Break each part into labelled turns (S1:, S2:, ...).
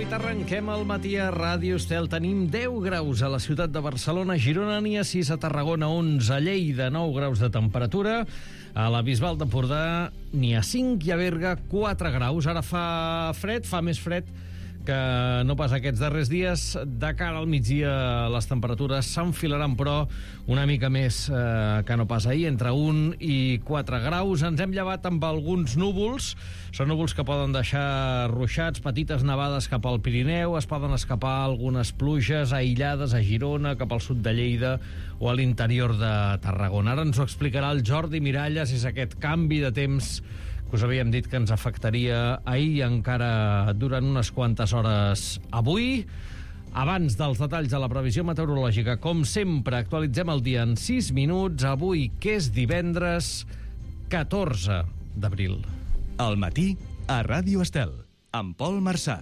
S1: fet, arrenquem el matí a Ràdio Estel. Tenim 10 graus a la ciutat de Barcelona, Girona n'hi ha 6, a Tarragona 11, a Lleida 9 graus de temperatura, a la Bisbal d'Empordà n'hi ha 5 i a Berga 4 graus. Ara fa fred, fa més fred que no pas aquests darrers dies. De cara al migdia les temperatures s'enfilaran, però una mica més que no pas ahir, entre 1 i 4 graus. Ens hem llevat amb alguns núvols. Són núvols que poden deixar ruixats, petites nevades cap al Pirineu, es poden escapar algunes pluges aïllades a Girona, cap al sud de Lleida o a l'interior de Tarragona. Ara ens ho explicarà el Jordi Miralles. És aquest canvi de temps que us havíem dit que ens afectaria ahir i encara durant unes quantes hores avui. Abans dels detalls de la previsió meteorològica, com sempre, actualitzem el dia en 6 minuts. Avui, que és divendres 14 d'abril.
S2: Al matí, a Ràdio Estel, amb Pol Marçà.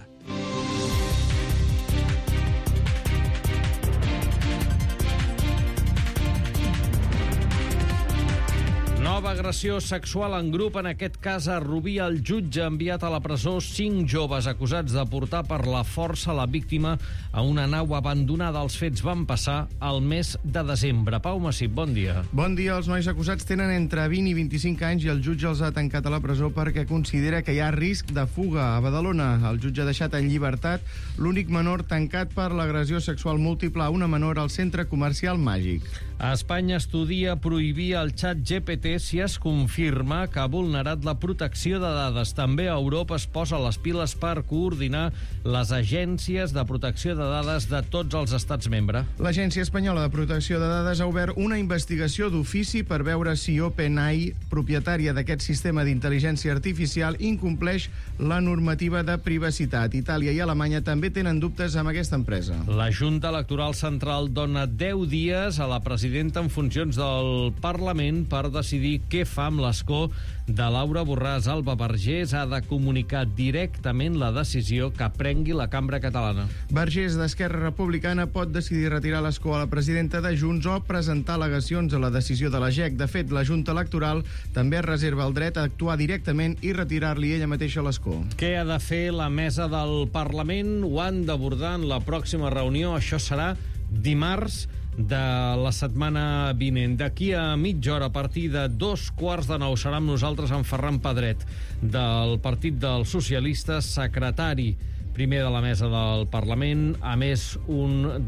S1: Nova agressió sexual en grup, en aquest cas a Rubí. El jutge ha enviat a la presó 5 joves acusats de portar per la força la víctima a una nau abandonada. Els fets van passar al mes de desembre. Pau Massip, bon dia.
S3: Bon dia. Els nois acusats tenen entre 20 i 25 anys i el jutge els ha tancat a la presó perquè considera que hi ha risc de fuga. A Badalona, el jutge ha deixat en llibertat l'únic menor tancat per l'agressió sexual múltiple a una menor al centre comercial Màgic.
S1: A Espanya estudia prohibir el xat GPT si es confirma que ha vulnerat la protecció de dades. També a Europa es posa les piles per coordinar les agències de protecció de dades de tots els estats membres.
S3: L'Agència Espanyola de Protecció de Dades ha obert una investigació d'ofici per veure si OpenAI, propietària d'aquest sistema d'intel·ligència artificial, incompleix la normativa de privacitat. Itàlia i Alemanya també tenen dubtes amb aquesta empresa.
S1: La Junta Electoral Central dona 10 dies a la presidenta en funcions del Parlament per decidir què fa amb l'escó de Laura Borràs. Alba Vergés ha de comunicar directament la decisió que prengui la cambra catalana.
S3: Vergés, d'Esquerra Republicana, pot decidir retirar l'escó a la presidenta de Junts o presentar al·legacions a la decisió de la GEC. De fet, la Junta Electoral també reserva el dret a actuar directament i retirar-li ella mateixa l'escó.
S1: Què ha de fer la mesa del Parlament? Ho han d'abordar en la pròxima reunió. Això serà dimarts de la setmana vinent. D'aquí a mitja hora, a partir de 8:45, serà amb nosaltres en Ferran Pedret, del Partit dels Socialistes, secretari primer de la mesa del Parlament, a més un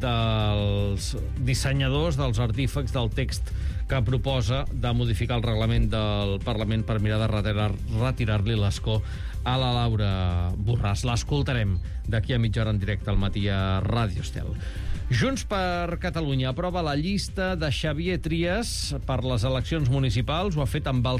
S1: dels dissenyadors, dels artífecs del text que proposa de modificar el reglament del Parlament per mirar de retirar-li l'escó a la Laura Borràs. L'escoltarem d'aquí a mitja hora en directe al matí a Ràdio Estel. Junts per Catalunya aprova la llista de Xavier Trias per les eleccions municipals. Ho ha fet amb el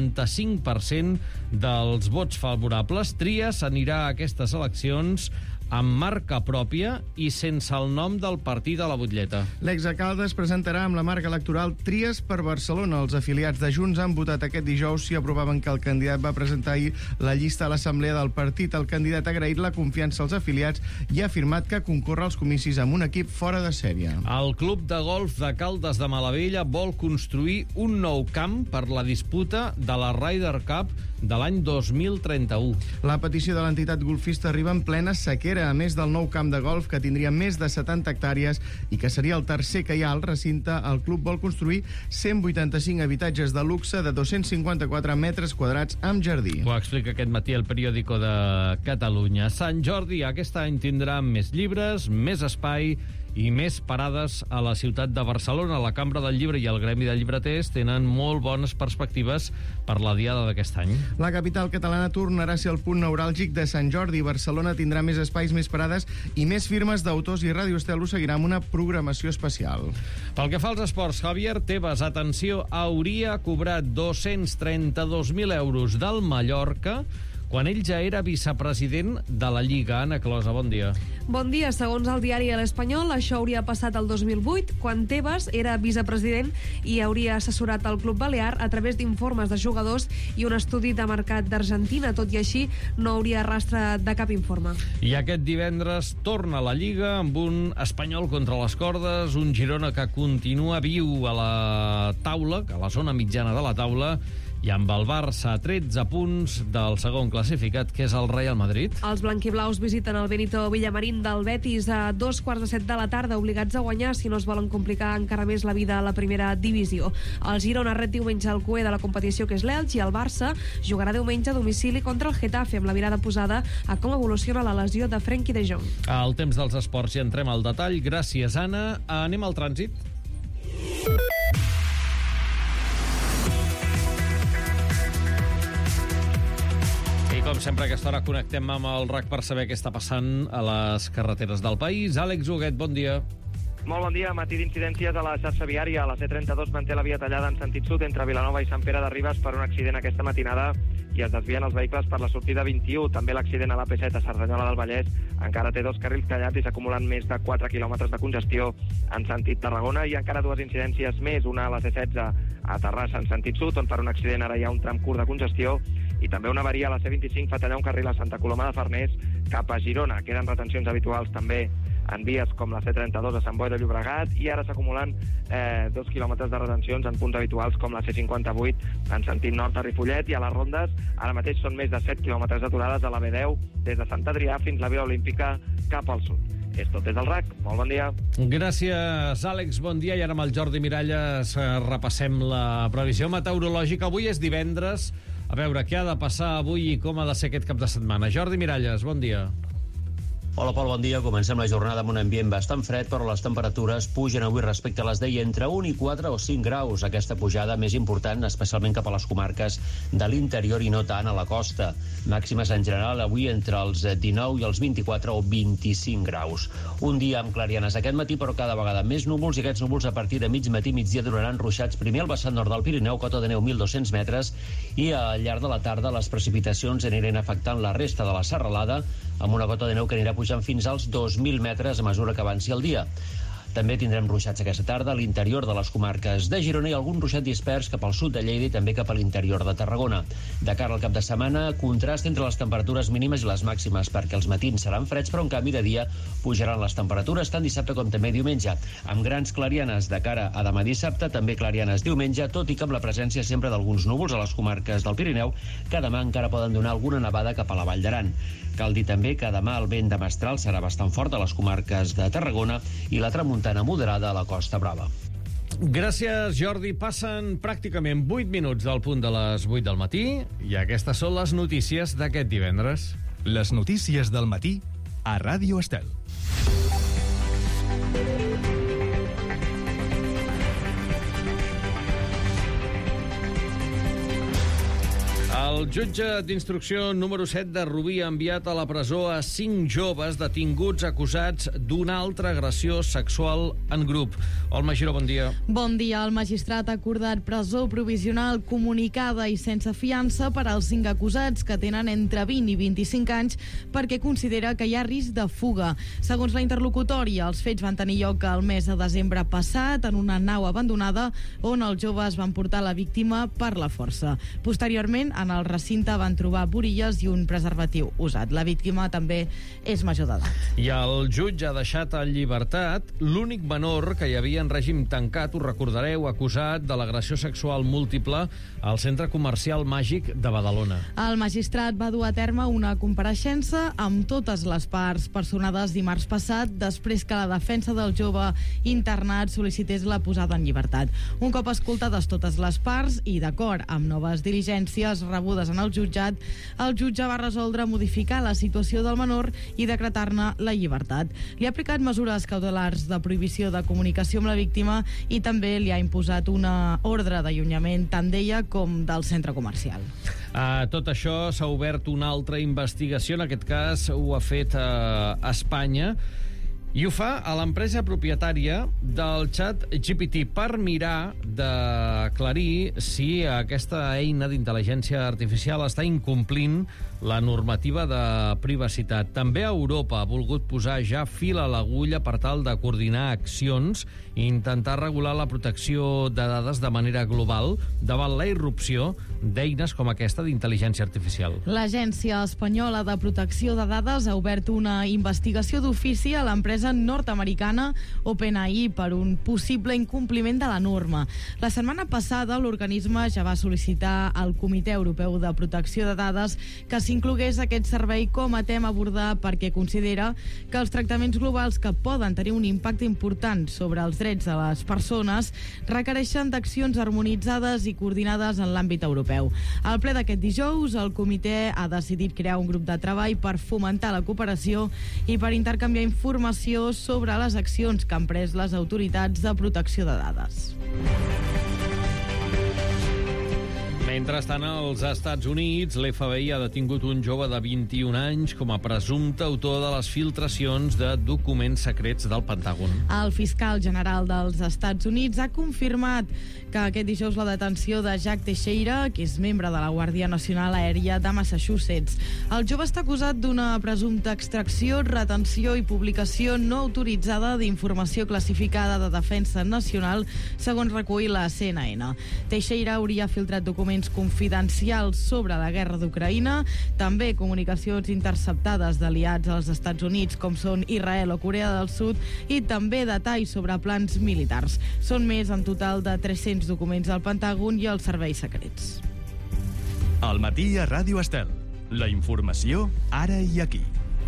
S1: 75% dels vots favorables. Trias anirà a aquestes eleccions amb marca pròpia i sense el nom del partit a la butlleta.
S3: L'exalcalde es presentarà amb la marca electoral Trias per Barcelona. Els afiliats de Junts han votat aquest dijous si aprovaven que el candidat va presentar ahir la llista a l'assemblea del partit. El candidat ha agraït la confiança als afiliats i ha afirmat que concorre als comicis amb un equip fora de sèrie.
S1: El club de golf de Caldes de Malavella vol construir un nou camp per la disputa de la Ryder Cup de l'any 2031.
S3: La petició de l'entitat golfista arriba en plena sequera. A més del nou camp de golf, que tindria més de 70 hectàrees i que seria el tercer que hi ha al recinte, el club vol construir 185 habitatges de luxe de 254 metres quadrats amb jardí.
S1: Ho explica aquest matí el Periódico de Catalunya. Sant Jordi aquest any tindrà més llibres, més espai i més parades a la ciutat de Barcelona. La Cambra del Llibre i el Gremi de Llibreters tenen molt bones perspectives per la diada d'aquest any.
S3: La capital catalana tornarà a ser el punt neuràlgic de Sant Jordi. Barcelona tindrà més espais, més parades i més firmes d'autors, i Ràdio Estel ho seguirà amb una programació especial.
S1: Pel que fa als esports, Javier Tebas, atenció, hauria cobrat 232.000 euros del Mallorca quan ell ja era vicepresident de la Lliga. Anna Closa, bon dia.
S4: Bon dia. Segons el diari L'Espanyol, això hauria passat el 2008, quan Tebas era vicepresident i hauria assessorat el Club Balear a través d'informes de jugadors i un estudi de mercat d'Argentina. Tot i així, no hauria rastre de cap informe.
S1: I aquest divendres torna a la Lliga amb un Espanyol contra les cordes, un Girona que continua viu a la taula, a la zona mitjana de la taula, i amb el Barça a 13 punts del segon classificat, que és el Real Madrid.
S4: Els blanquiblaus visiten el Benito Villamarín del Betis a 2:15 de la tarda, obligats a guanyar si no es volen complicar encara més la vida a la primera divisió. El Girona ret diumenge al cuer de la competició, que és l'Elx, i el Barça jugarà diumenge a domicili contra el Getafe, amb la mirada posada a com evoluciona la lesió de Frenkie de Jong.
S1: Al temps dels esports i entrem al detall. Gràcies, Anna. Anem al trànsit. I com sempre a aquesta hora connectem amb el RAC per saber què està passant a les carreteres del país. Àlex Huguet, bon dia.
S5: Molt bon dia. Matí d'incidències a la xarxa viària. La C32 manté la via tallada en sentit sud entre Vilanova i Sant Pere de Ribes per un accident aquesta matinada i es desvien els vehicles per la sortida 21. També l'accident a l'AP7 a Cerdanyola del Vallès encara té 2 carrils tallats i s'acumulen més de 4 quilòmetres de congestió en sentit Tarragona, i encara 2 incidències més, una a la C16 a Terrassa en sentit sud, on per un accident ara hi ha un tram curt de congestió, i també una avaria a la C25 fa tallar un carril a Santa Coloma de Farners cap a Girona. Queden retencions habituals també en vies com la C32 a Sant Boi de Llobregat, i ara s'acumulen 2 quilòmetres de retencions en punts habituals com la C58 en sentit nord a Ripollet, i a les rondes ara mateix són més de 7 quilòmetres d'aturades a la B10 des de Sant Adrià fins a la Vila Olímpica cap al sud. És tot des del RAC. Molt bon dia.
S1: Gràcies, Àlex. Bon dia. I ara amb el Jordi Miralles repassem la previsió meteorològica. Avui és divendres. A veure què ha de passar avui i com ha de ser aquest cap de setmana. Jordi Miralles, bon dia.
S6: Hola, Pol, bon dia. Comencem la jornada amb un ambient bastant fred, però les temperatures pugen avui respecte a les d'ahir entre 1 i 4 o 5 graus. Aquesta pujada més important, especialment cap a les comarques de l'interior i no tant a la costa. Màximes en general avui entre els 19 i els 24 o 25 graus. Un dia amb clarianes aquest matí, però cada vegada més núvols, i aquests núvols a partir de mig matí, migdia, donaran ruixats primer al vessant nord del Pirineu, cota de neu 1.200 metres, i al llarg de la tarda les precipitacions aniran afectant la resta de la serralada, amb una cota de neu que anirà pujant fins als 2.000 metres a mesura que avanci el dia. També tindrem ruixats aquesta tarda a l'interior de les comarques de Girona i algun ruixat dispers cap al sud de Lleida i també cap a l'interior de Tarragona. De cara al cap de setmana, contrast entre les temperatures mínimes i les màximes, perquè els matins seran freds, però en canvi de dia pujaran les temperatures tant dissabte com també diumenge, amb grans clarianes de cara a demà dissabte, també clarianes diumenge, tot i que amb la presència sempre d'alguns núvols a les comarques del Pirineu, que demà encara poden donar alguna nevada cap a la Vall d'Aran. Cal dir també que demà el vent de mestral serà bastant fort a les comarques de Tarragona i la tramuntana moderada a la Costa Brava.
S1: Gràcies, Jordi. Passen pràcticament 8 minuts del punt de les 8 del matí i aquestes són les notícies d'aquest divendres.
S2: Les notícies del matí a Ràdio Estel.
S1: El jutge d'instrucció número 7 de Rubí ha enviat a la presó a 5 joves detinguts acusats d'una altra agressió sexual en grup. Olma Giró, bon dia.
S7: Bon dia. El magistrat ha acordat presó provisional comunicada i sense fiança per als 5 acusats, que tenen entre 20 i 25 anys, perquè considera que hi ha risc de fuga. Segons la interlocutòria, els fets van tenir lloc el mes de desembre passat en una nau abandonada on els joves van portar la víctima per la força. Posteriorment, en el recinte van trobar borilles i un preservatiu usat. La víctima també és major d'edat.
S1: I el jutge ha deixat en llibertat l'únic menor que hi havia en règim tancat, ho recordareu, acusat de l'agressió sexual múltiple al centre comercial Màgic de Badalona.
S7: El magistrat va dur a terme una compareixença amb totes les parts personades dimarts passat, després que la defensa del jove internat sol·licités la posada en llibertat. Un cop escoltades totes les parts i d'acord amb noves diligències rebudes en el jutjat, el jutge va resoldre modificar la situació del menor i decretar-ne la llibertat. Li ha aplicat mesures cautelars de prohibició de comunicació amb la víctima i també li ha imposat una ordre d'allunyament tant d'ella com del centre comercial.
S1: A tot això s'ha obert una altra investigació, en aquest cas ho ha fet a Espanya, i ho fa a l'empresa propietària del xat GPT per mirar d'aclarir si aquesta eina d'intel·ligència artificial està incomplint la normativa de privacitat. També Europa ha volgut posar ja fil a l'agulla per tal de coordinar accions i intentar regular la protecció de dades de manera global davant la irrupció d'eines com aquesta d'intel·ligència artificial.
S7: L'Agència Espanyola de Protecció de Dades ha obert una investigació d'ofici a l'empresa nord-americana OpenAI per un possible incompliment de la norma. La setmana passada, l'organisme ja va sol·licitar al Comitè Europeu de Protecció de Dades que s'inclogués aquest servei com a tema a abordar perquè considera que els tractaments globals que poden tenir un impacte important sobre els drets de les persones requereixen d'accions harmonitzades i coordinades en l'àmbit europeu. Al ple d'aquest dijous, el comitè ha decidit crear un grup de treball per fomentar la cooperació i per intercanviar informació sobre les accions que han pres les autoritats de protecció de dades.
S1: Mentrestant, als Estats Units, l'FBI ha detingut un jove de 21 anys com a presumpte autor de les filtracions de documents secrets del Pentàgon.
S7: El fiscal general dels Estats Units ha confirmat que aquest dijous la detenció de Jack Teixeira, que és membre de la Guàrdia Nacional Aèria de Massachusetts. El jove està acusat d'una presumpta extracció, retenció i publicació no autoritzada d'informació classificada de defensa nacional, segons recull la CNN. Teixeira hauria filtrat documents confidencials sobre la guerra d'Ucraïna, també comunicacions interceptades d'aliats als Estats Units com són Israel o Corea del Sud i també detalls sobre plans militars. Són més en total de 300 documents del Pentàgon i els serveis secrets.
S2: Al matí a Ràdio Estel. La informació ara i aquí.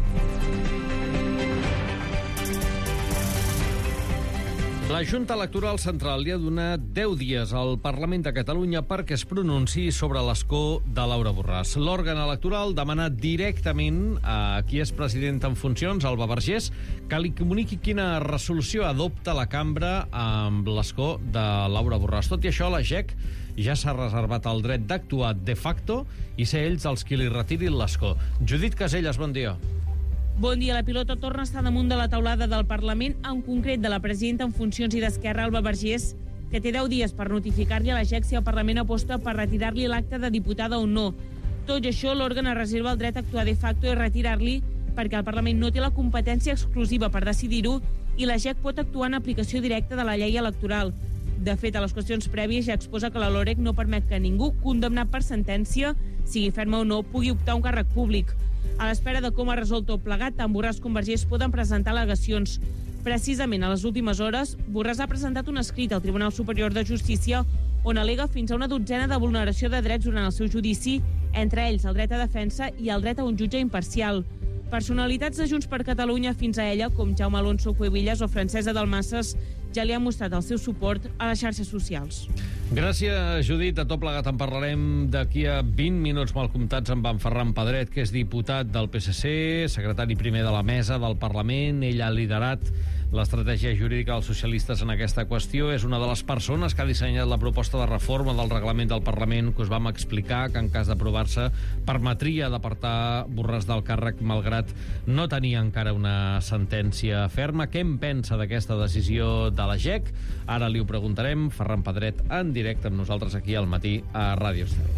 S1: La Junta Electoral Central li ha donat 10 dies al Parlament de Catalunya perquè es pronunciï sobre l'escó de Laura Borràs. L'òrgan electoral demana directament a qui és president en funcions, Alba Vergés, que li comuniqui quina resolució adopta la cambra amb l'escó de Laura Borràs. Tot i això, la GEC ja s'ha reservat el dret d'actuar de facto i ser ells els qui li retirin l'escó. Judit Caselles, bon dia.
S8: Bon dia. La pilota torna a estar damunt de la taulada del Parlament, en concret de la presidenta en funcions i d'Esquerra, Alba Vergés, que té 10 dies per notificar-li a la GEC si el Parlament aposta per retirar-li l'acte de diputada o no. Tot i això, l'òrgan es reserva el dret a actuar de facto i retirar-li perquè el Parlament no té la competència exclusiva per decidir-ho i la GEC pot actuar en aplicació directa de la llei electoral. De fet, a les qüestions prèvies ja exposa que la LOREC no permet que ningú condemnat per sentència, sigui ferma o no, pugui optar a un càrrec públic. A l'espera de com ha resolt tot plegat, tant Borràs com Vergés poden presentar al·legacions. Precisament a les últimes hores, Borràs ha presentat un escrit al Tribunal Superior de Justícia on al·lega fins a una dotzena de vulneració de drets durant el seu judici, entre ells el dret a defensa i el dret a un jutge imparcial. Personalitats de Junts per Catalunya fins a ella, com Jaume Alonso Cuevillas o Francesa Dalmases, ja li han mostrat el seu suport a les xarxes socials.
S1: Gràcies, Judit. De tot plegat en parlarem d'aquí a 20 minuts mal comptats amb en Ferran Pedret, que és diputat del PSC, secretari primer de la mesa del Parlament. Ell ha liderat l'estratègia jurídica dels socialistes en aquesta qüestió. És una de les persones que ha dissenyat la proposta de reforma del reglament del Parlament, que us vam explicar que en cas d'aprovar-se permetria d'apartar Borràs del càrrec, malgrat no tenir encara una sentència ferma. Què en pensa d'aquesta decisió de la GEC? Ara li ho preguntarem. Ferran Pedret en directe amb nosaltres aquí al matí a Ràdio Estel.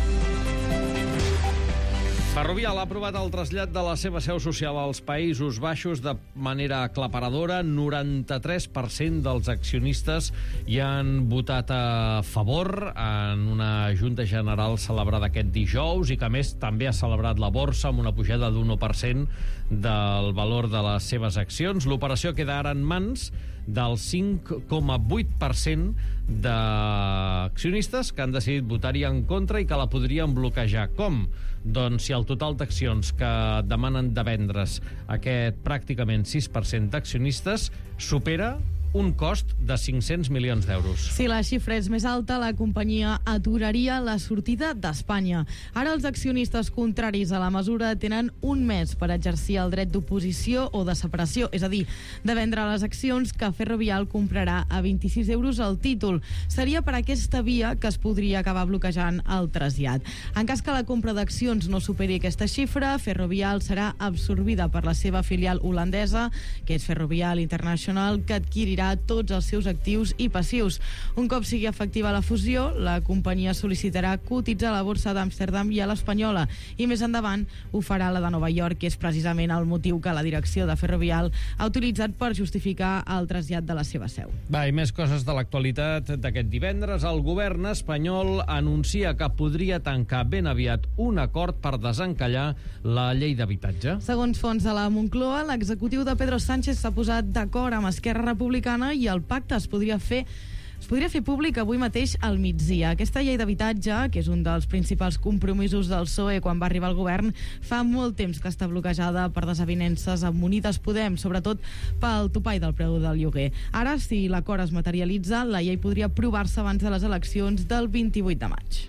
S1: Ferrovial ha aprovat el trasllat de la seva seu social als Països Baixos de manera aclaparadora. 93% dels accionistes hi han votat a favor en una Junta General celebrada aquest dijous i que, a més, també ha celebrat la borsa amb una pujada d'un 1% del valor de les seves accions. L'operació queda ara en mans del 5,8% d'accionistes que han decidit votar-hi en contra i que la podrien bloquejar. Com? Doncs si el total d'accions que demanen de vendre's aquest pràcticament 6% d'accionistes supera un cost de 500 milions d'euros.
S7: Si la xifra és més alta, la companyia aturaria la sortida d'Espanya. Ara els accionistes contraris a la mesura tenen un mes per exercir el dret d'oposició o de separació, és a dir, de vendre les accions que Ferrovial comprarà a 26 euros al títol. Seria per aquesta via que es podria acabar bloquejant el trasllat. En cas que la compra d'accions no superi aquesta xifra, Ferrovial serà absorbida per la seva filial holandesa, que és Ferrovial International, que adquirirà adquirirà tots els seus actius i passius. Un cop sigui efectiva la fusió, la companyia sol·licitarà cotitzar a la borsa d'Amsterdam i a l'Espanyola, i més endavant ho farà la de Nova York, que és precisament el motiu que la direcció de Ferrovial ha utilitzat per justificar el trasllat de la seva seu.
S1: Va, i més coses de l'actualitat d'aquest divendres. El govern espanyol anuncia que podria tancar ben aviat un acord per desencallar la llei d'habitatge.
S7: Segons fons de la Moncloa, l'executiu de Pedro Sánchez s'ha posat d'acord amb Esquerra Republicana i el pacte es podria fer públic avui mateix al migdia. Aquesta llei d'habitatge, que és un dels principals compromisos del PSOE quan va arribar al govern, fa molt temps que està bloquejada per desavinences amb Unides Podem, sobretot pel topall del preu del lloguer. Ara, si l'acord es materialitza, la llei podria aprovar-se abans de les eleccions del 28 de maig.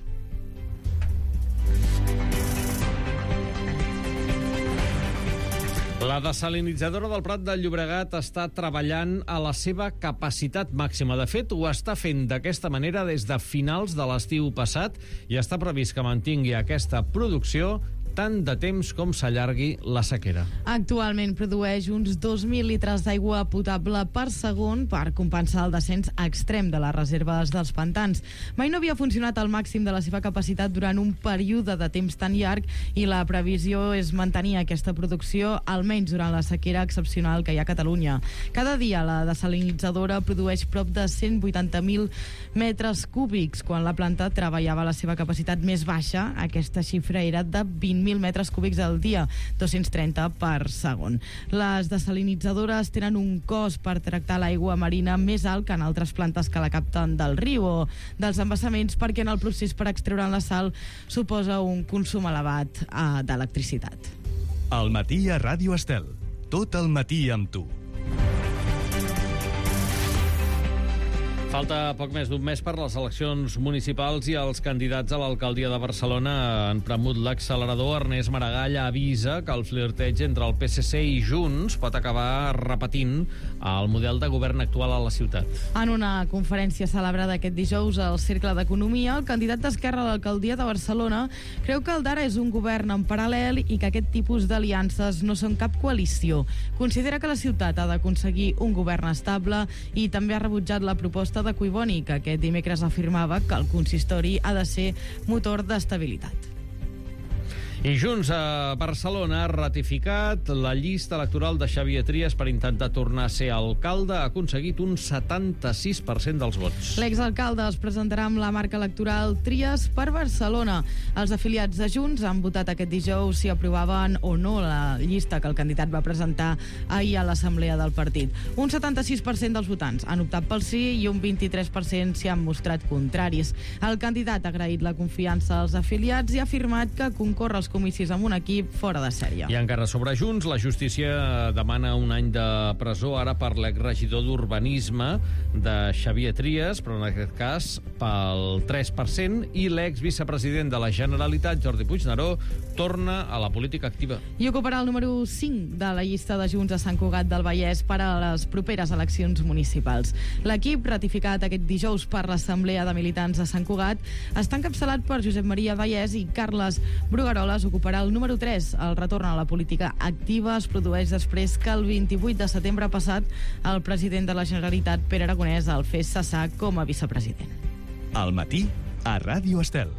S1: La desalinitzadora del Prat de Llobregat està treballant a la seva capacitat màxima. De fet, ho està fent d'aquesta manera des de finals de l'estiu passat i està previst que mantingui aquesta producció tant de temps com s'allargui la sequera.
S7: Actualment produeix uns 2.000 litres d'aigua potable per segon per compensar el descens extrem de les reserves dels pantans. Mai no havia funcionat al màxim de la seva capacitat durant un període de temps tan llarg i la previsió és mantenir aquesta producció almenys durant la sequera excepcional que hi ha a Catalunya. Cada dia la desalinitzadora produeix prop de 180.000 metres cúbics. Quan la planta treballava a la seva capacitat més baixa, aquesta xifra era de 20.000 metres cúbics al dia, 230 per segon. Les desalinitzadores tenen un cost per tractar l'aigua marina més alt que en altres plantes que la capten del riu o dels embassaments, perquè en el procés per extreure la sal suposa un consum elevat d'electricitat.
S2: Al matí a Ràdio Estel. Tot el matí amb tu.
S1: Falta poc més d'un mes per les eleccions municipals i els candidats a l'alcaldia de Barcelona han premut l'accelerador. Ernest Maragall avisa que el flirteig entre el PSC i Junts pot acabar repetint el model de govern actual a la ciutat.
S7: En una conferència celebrada aquest dijous al Cercle d'Economia, el candidat d'Esquerra a l'alcaldia de Barcelona creu que el d'ara és un govern en paral·lel i que aquest tipus d'aliances no són cap coalició. Considera que la ciutat ha d'aconseguir un govern estable i també ha rebutjat la proposta de Collboni, que aquest dimecres afirmava que el consistori ha de ser motor d'estabilitat.
S1: I Junts a Barcelona ha ratificat la llista electoral de Xavier Trias per intentar tornar a ser alcalde. Ha aconseguit un 76% dels vots.
S7: L'exalcalde es presentarà amb la marca electoral Trias per Barcelona. Els afiliats de Junts han votat aquest dijous si aprovaven o no la llista que el candidat va presentar ahir a l'assemblea del partit. Un 76% dels votants han optat pel sí i un 23% s'hi han mostrat contraris. El candidat ha agraït la confiança als afiliats i ha afirmat que concorre als comicis amb un equip fora de sèrie.
S1: I encara sobre Junts, la justícia demana un any de presó ara per l'exregidor d'Urbanisme de Xavier Trias, però en aquest cas pel 3%, i l'exvicepresident de la Generalitat, Jordi Puigneró, torna a la política activa.
S7: I ocuparà el número 5 de la llista de Junts a Sant Cugat del Vallès per a les properes eleccions municipals. L'equip, ratificat aquest dijous per l'Assemblea de Militants de Sant Cugat, està encapçalat per Josep Maria Vallès i Carles Brugueroles ocuparà el número 3. El retorn a la política activa es produeix després que el 28 de setembre passat el president de la Generalitat, Pere Aragonès, el fes cessar com a vicepresident.
S2: Al matí a Ràdio Estel.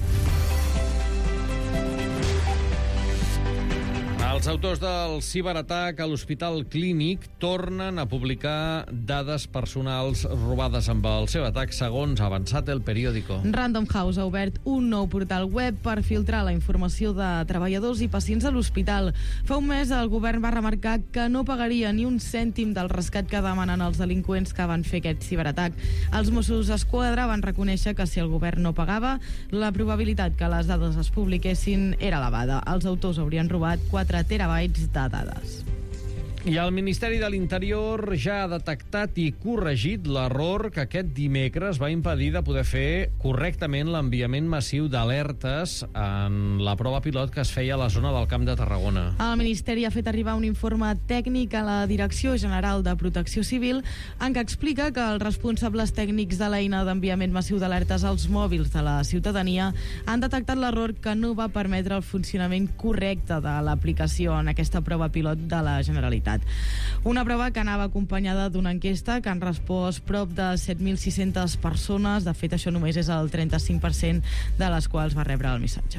S1: Els autors del ciberatac a l'Hospital Clínic tornen a publicar dades personals robades amb el seu atac, segons ha avançat El Periódico.
S7: Random House ha obert un nou portal web per filtrar la informació de treballadors i pacients a l'hospital. Fa un mes el govern va remarcar que no pagaria ni un cèntim del rescat que demanen els delinqüents que van fer aquest ciberatac. Els Mossos d'Esquadra van reconèixer que si el govern no pagava, la probabilitat que les dades es publiquessin era elevada. Els autors haurien robat 4 terabytes de dades.
S1: I el Ministeri de l'Interior ja ha detectat i corregit l'error que aquest dimecres va impedir de poder fer correctament l'enviament massiu d'alertes en la prova pilot que es feia a la zona del Camp de Tarragona.
S7: El Ministeri ha fet arribar un informe tècnic a la Direcció General de Protecció Civil en què explica que els responsables tècnics de l'eina d'enviament massiu d'alertes als mòbils de la ciutadania han detectat l'error que no va permetre el funcionament correcte de l'aplicació en aquesta prova pilot de la Generalitat. llibertat. Una prova que anava acompanyada d'una enquesta que han respost prop de 7.600 persones. De fet, això només és el 35% de les quals va rebre el missatge.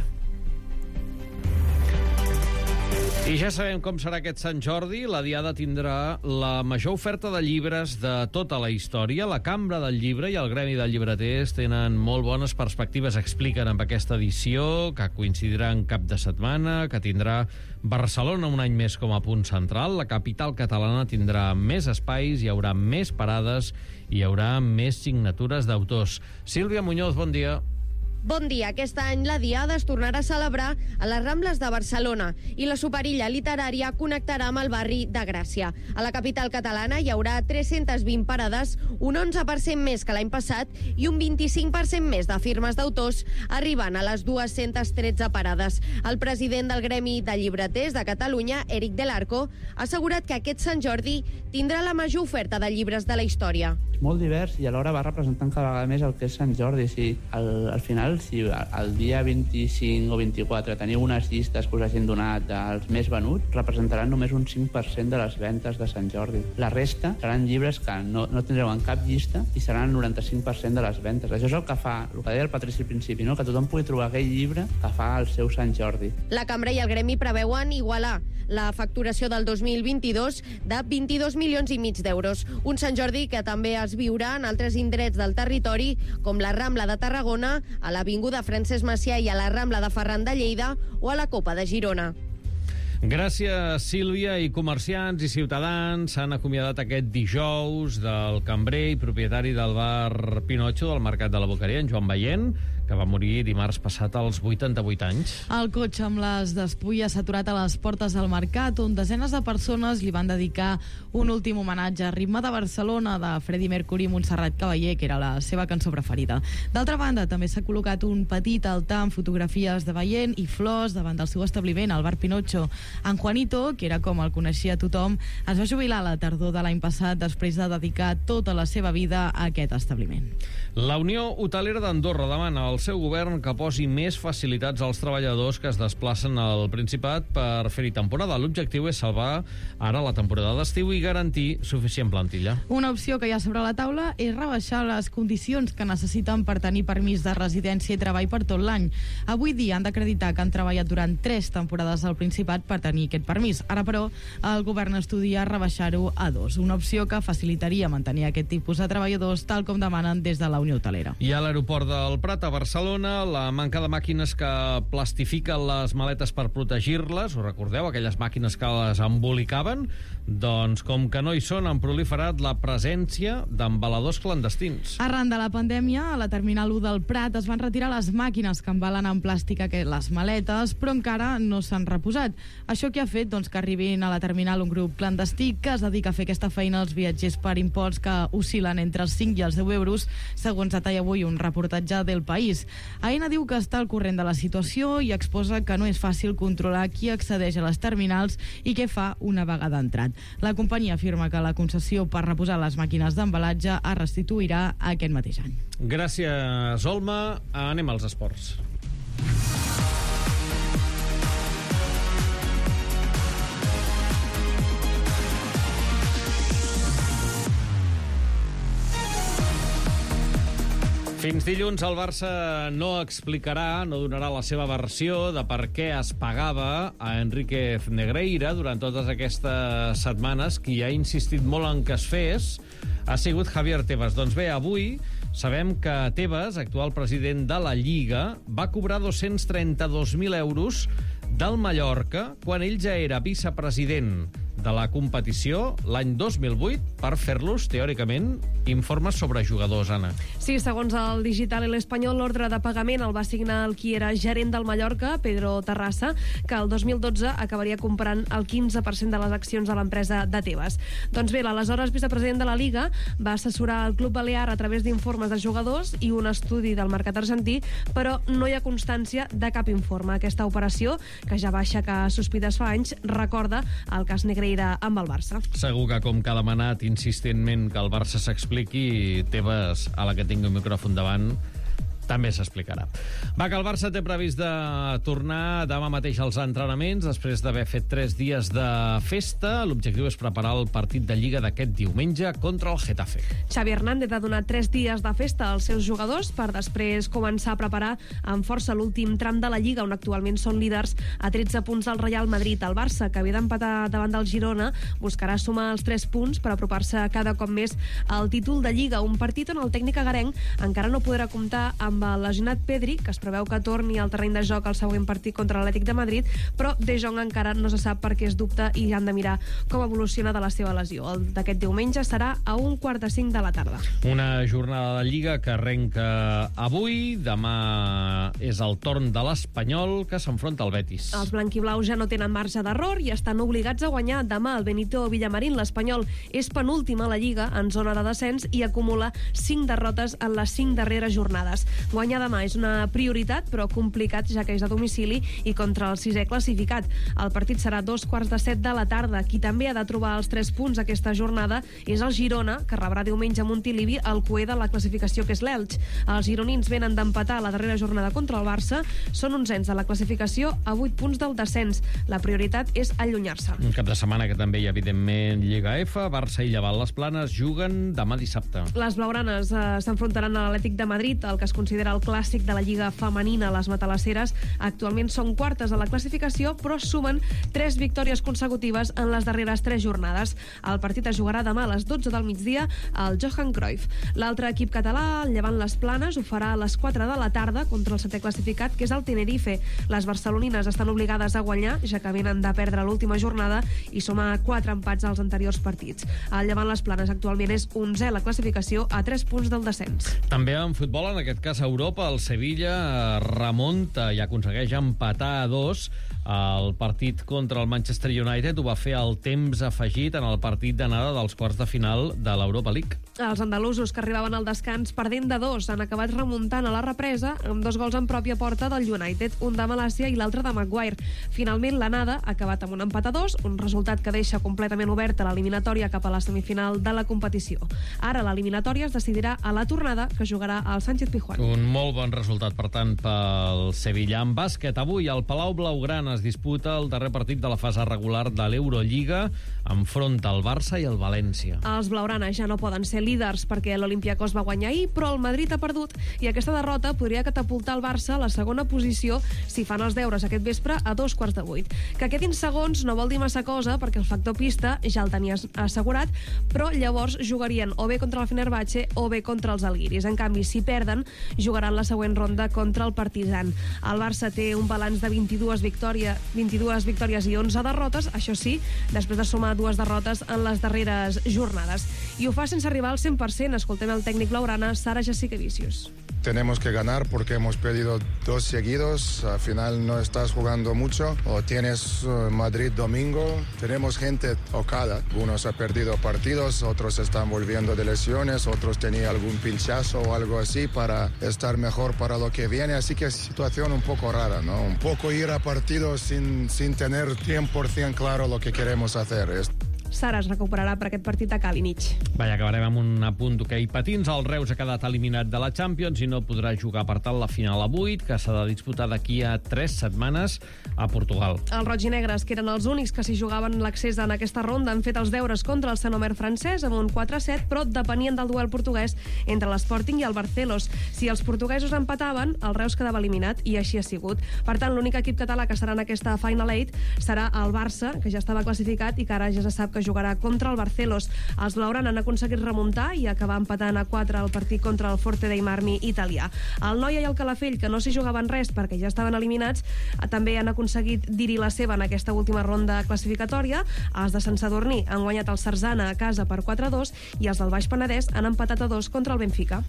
S1: I ja sabem com serà aquest Sant Jordi. La Diada tindrà la major oferta de llibres de tota la història. La Cambra del Llibre i el Gremi de Llibreters tenen molt bones perspectives, expliquen amb aquesta edició, que coincidirà en cap de setmana, que tindrà Barcelona un any més com a punt central. La capital catalana tindrà més espais, hi haurà més parades, hi haurà més signatures d'autors. Sílvia Muñoz, bon dia.
S9: Bon dia. Aquest any la Diada es tornarà a celebrar a les Rambles de Barcelona i la Superilla Literària connectarà amb el barri de Gràcia. A la capital catalana hi haurà 320 parades, un 11% més que l'any passat i un 25% més de firmes d'autors, arribant a les 213 parades. El president del Gremi de Llibreters de Catalunya, Eric Del Arco, ha assegurat que aquest Sant Jordi tindrà la major oferta de llibres de la història.
S10: Molt divers i alhora va representant cada vegada més el que és Sant Jordi. Si al final, si el dia 25 o 24 teniu unes llistes que us hagin donat dels més venuts, representaran només un 5% de les ventes de Sant Jordi. La resta seran llibres que no tindreu en cap llista i seran el 95% de les ventes. Això és el que fa, el que deia el Patrici al principi, no? Que tothom pugui trobar aquell llibre que fa el seu Sant Jordi.
S9: La Cambra i el Gremi preveuen igualar la facturació del 2022 de 22 milions i mig d'euros. Un Sant Jordi que també es viurà en altres indrets del territori, com la Rambla de Tarragona, a l'Avinguda Francesc Macià i a la Rambla de Ferran de Lleida o a la Copa de Girona.
S1: Gràcies, Sílvia. I comerciants i ciutadans s'han acomiadat aquest dijous del cambrer i propietari del bar Pinotxo del Mercat de la Boqueria, en Joan Ballent, que va morir dimarts passat als 88 anys.
S7: El cotxe amb les despulles s'ha aturat a les portes del mercat, on desenes de persones li van dedicar un últim homenatge a Ritme de Barcelona, de Freddie Mercury i Montserrat Caballé, que era la seva cançó preferida. D'altra banda, també s'ha col·locat un petit altar amb fotografies de Ballent i flors davant del seu establiment, el bar Pinotxo. En Juanito, que era com el coneixia tothom, es va jubilar a la tardor de l'any passat després de dedicar tota la seva vida a aquest establiment.
S1: La Unió Hotelera d'Andorra demana al seu govern que posi més facilitats als treballadors que es desplacen al Principat per fer-hi temporada. L'objectiu és salvar ara la temporada d'estiu i garantir suficient plantilla.
S7: Una opció que hi ha sobre la taula és rebaixar les condicions que necessiten per tenir permís de residència i treball per tot l'any. Avui dia han d'acreditar que han treballat durant 3 temporades al Principat per tenir aquest permís. Ara, però, el govern estudia rebaixar-ho a 2, una opció que facilitaria mantenir aquest tipus de treballadors tal com demanen des de la Unió Hotelera.
S1: I a l'aeroport del Prat, a Barcelona, la manca de màquines que plastifiquen les maletes per protegir-les, us recordeu, aquelles màquines que les embolicaven? Doncs com que no hi són, han proliferat la presència d'embaladors clandestins.
S7: Arran de la pandèmia, a la Terminal 1 del Prat es van retirar les màquines que embalen en plàstic les maletes, però encara no s'han reposat. Això que ha fet doncs, que arribin a la terminal un grup clandestí que es dedica a fer aquesta feina als viatgers per imports que oscil·len entre els 5 i els 10 euros, segons detalla avui un reportatge del País. Aena diu que està al corrent de la situació i exposa que no és fàcil controlar qui accedeix a les terminals i què fa una vegada entrat. La companyia afirma que la concessió per reposar les màquines d'embalatge es restituirà aquest mateix any.
S1: Gràcies, Olma. Anem als esports. Fins dilluns el Barça no explicarà, no donarà la seva versió de per què es pagava a Enríquez Negreira durant totes aquestes setmanes. Qui ha insistit molt en que es fes ha sigut Javier Tebas. Doncs bé, avui sabem que Tebas, actual president de la Lliga, va cobrar 232.000 euros del Mallorca quan ell ja era vicepresident de la competició l'any 2008 per fer-los, teòricament, informes sobre jugadors, Anna.
S4: Sí, segons el Digital i l'Espanyol, l'ordre de pagament el va signar el qui era gerent del Mallorca, Pedro Terrassa, que el 2012 acabaria comprant el 15% de les accions de l'empresa de Tebas. Doncs bé, l'aleshores vicepresident de la Liga va assessorar el Club Balear a través d'informes de jugadors i un estudi del mercat argentí, però no hi ha constància de cap informe. Aquesta operació, que ja va aixecar sospites fa anys, recorda el cas Negreira amb el Barça.
S1: Segur que, com que ha demanat insistentment que el Barça s'expliqui, Tebas, a la que tingui un micròfon davant, També s'explicarà. Va, que el Barça té previst de tornar demà mateix als entrenaments després d'haver fet 3 dies de festa. L'objectiu és preparar el partit de Lliga d'aquest diumenge contra el Getafe.
S4: Xavi Hernández ha donat 3 dies de festa als seus jugadors per després començar a preparar amb força l'últim tram de la Lliga, on actualment són líders a 13 punts del Real Madrid. El Barça, que havia d'empatar davant del Girona, buscarà sumar els 3 punts per apropar-se cada cop més al títol de Lliga, un partit on el tècnic agarenc encara no podrà comptar amb el lesionat Pedri, que es preveu que torni al terreny de joc al següent partit contra l'Atlètic de Madrid, però De Jong encara no se sap per què es dubta i han de mirar com evoluciona de la seva lesió. El d'aquest diumenge serà a 4:45 de la tarda.
S1: Una jornada de Lliga que arrenca avui. Demà és el torn de l'Espanyol, que s'enfronta al Betis.
S4: Els blanquiblaus ja no tenen marge d'error i estan obligats a guanyar demà el Benito Villamarín. L'Espanyol és penúltim a la Lliga en zona de descens i acumula 5 derrotes en les 5 darreres jornades. Guanyar demà és una prioritat, però complicat, ja que és a domicili i contra el 6è classificat. El partit serà a 2:15 de la tarda. Qui també ha de trobar els 3 punts aquesta jornada és el Girona, que rebrà diumenge a Montilivi el cuer de la classificació, que és l'Elx. Els gironins venen d'empatar la darrera jornada contra el Barça, són 11ens de la classificació a 8 punts del descens. La prioritat és allunyar-se.
S1: Un cap de setmana que també hi ha, evidentment, Lliga F. Barça i Llevant les Planes juguen demà dissabte.
S4: Les blaugranes s'enfrontaran a l'Atlètic de Madrid, el que es considera el clàssic de la Lliga femenina. Les matalasseres actualment són quartes a la classificació, però sumen 3 victòries consecutives en les darreres 3 jornades. El partit es jugarà demà a les 12 del migdia al Johan Cruyff. L'altre equip català, el Llevant les Planes, ho farà a les 4 de la tarda contra el 7è classificat, que és el Tenerife. Les barcelonines estan obligades a guanyar, ja que venen de perdre l'última jornada i sumar 4 empats als anteriors partits. El Llevant les Planes actualment és 11è a la classificació a 3 punts del descens.
S1: També en futbol, en aquest cas a Europa, el Sevilla remunta i aconsegueix empatar a 2 el partit contra el Manchester United. Ho va fer al temps afegit en el partit d'anada dels quarts de final de l'Europa League.
S4: Els andalusos, que arribaven al descans perdent de 2, han acabat remuntant a la represa amb 2 gols en pròpia porta del United, un de Malàcia i l'altre de Maguire. Finalment, l'anada ha acabat amb un empat a 2, un resultat que deixa completament oberta l'eliminatòria cap a la semifinal de la competició. Ara l'eliminatòria es decidirà a la tornada, que jugarà al Sánchez-Pizjuán.
S1: Un molt bon resultat, per tant, pel Sevilla. En bàsquet, avui al Palau Blaugrana es disputa el darrer partit de la fase regular de l'Eurolliga, enfronta el Barça i el València.
S4: Els blaugrana ja no poden ser líders perquè l'Olympiacos va guanyar ahir, però el Madrid ha perdut i aquesta derrota podria catapultar el Barça a la segona posició si fan els deures aquest vespre a 7:15. Que quedin segons no vol dir massa cosa perquè el factor pista ja el tenies assegurat, però llavors jugarien o bé contra el Fenerbahce o bé contra els Algiris. En canvi, si perden, jugaran la següent ronda contra el Partizan. El Barça té un balanç de 22 victòries i 11 derrotes, això sí, després de sumar 2 derrotes en les darreres jornades. I ho fa sense arribar al 100%. Escoltem el tècnic blaugrana, Sara Jasikevičius.
S11: Tenemos que ganar porque hemos perdido 2 seguidos. Al final no estás jugando mucho. O tienes Madrid domingo. Tenemos gente tocada. Algunos han perdido partidos, otros están volviendo de lesiones, otros tenían algún pinchazo o algo así para estar mejor para lo que viene. Así que es situación un poco rara, ¿no? Un poco ir a partidos sin tener 100% claro lo que queremos hacer.
S4: Sara es recuperarà per aquest partit a Kalinic.
S1: Vaja, acabarem amb un apunt d'hoquei patins. El Reus ha quedat eliminat de la Champions i no podrà jugar, per tant, la final a 8, que s'ha de disputar d'aquí a 3 setmanes a Portugal.
S4: Els roig i negres, que eren els únics que s'hi jugaven l'accés en aquesta ronda, han fet els deures contra el Saint-Omer francès amb un 4-7, però depenien del duel portuguès entre l'Sporting i el Barcelos. Si els portuguesos empataven, el Reus quedava eliminat i així ha sigut. Per tant, l'únic equip català que serà en aquesta Final 8 serà el Barça, que ja estava classificat i que ara ja se sap que jugarà contra el Barcelos. Els blaugrana han aconseguit remuntar i acabar empatant a 4 el partit contra el Forte dei Marmi italià. El Noia i el Calafell, que no s'hi jugaven res perquè ja estaven eliminats, també han aconseguit dir-hi la seva en aquesta última ronda classificatòria. Els de Sant Sadurní han guanyat el Sarzana a casa per 4-2 i els del Baix Penedès han empatat a 2 contra el Benfica.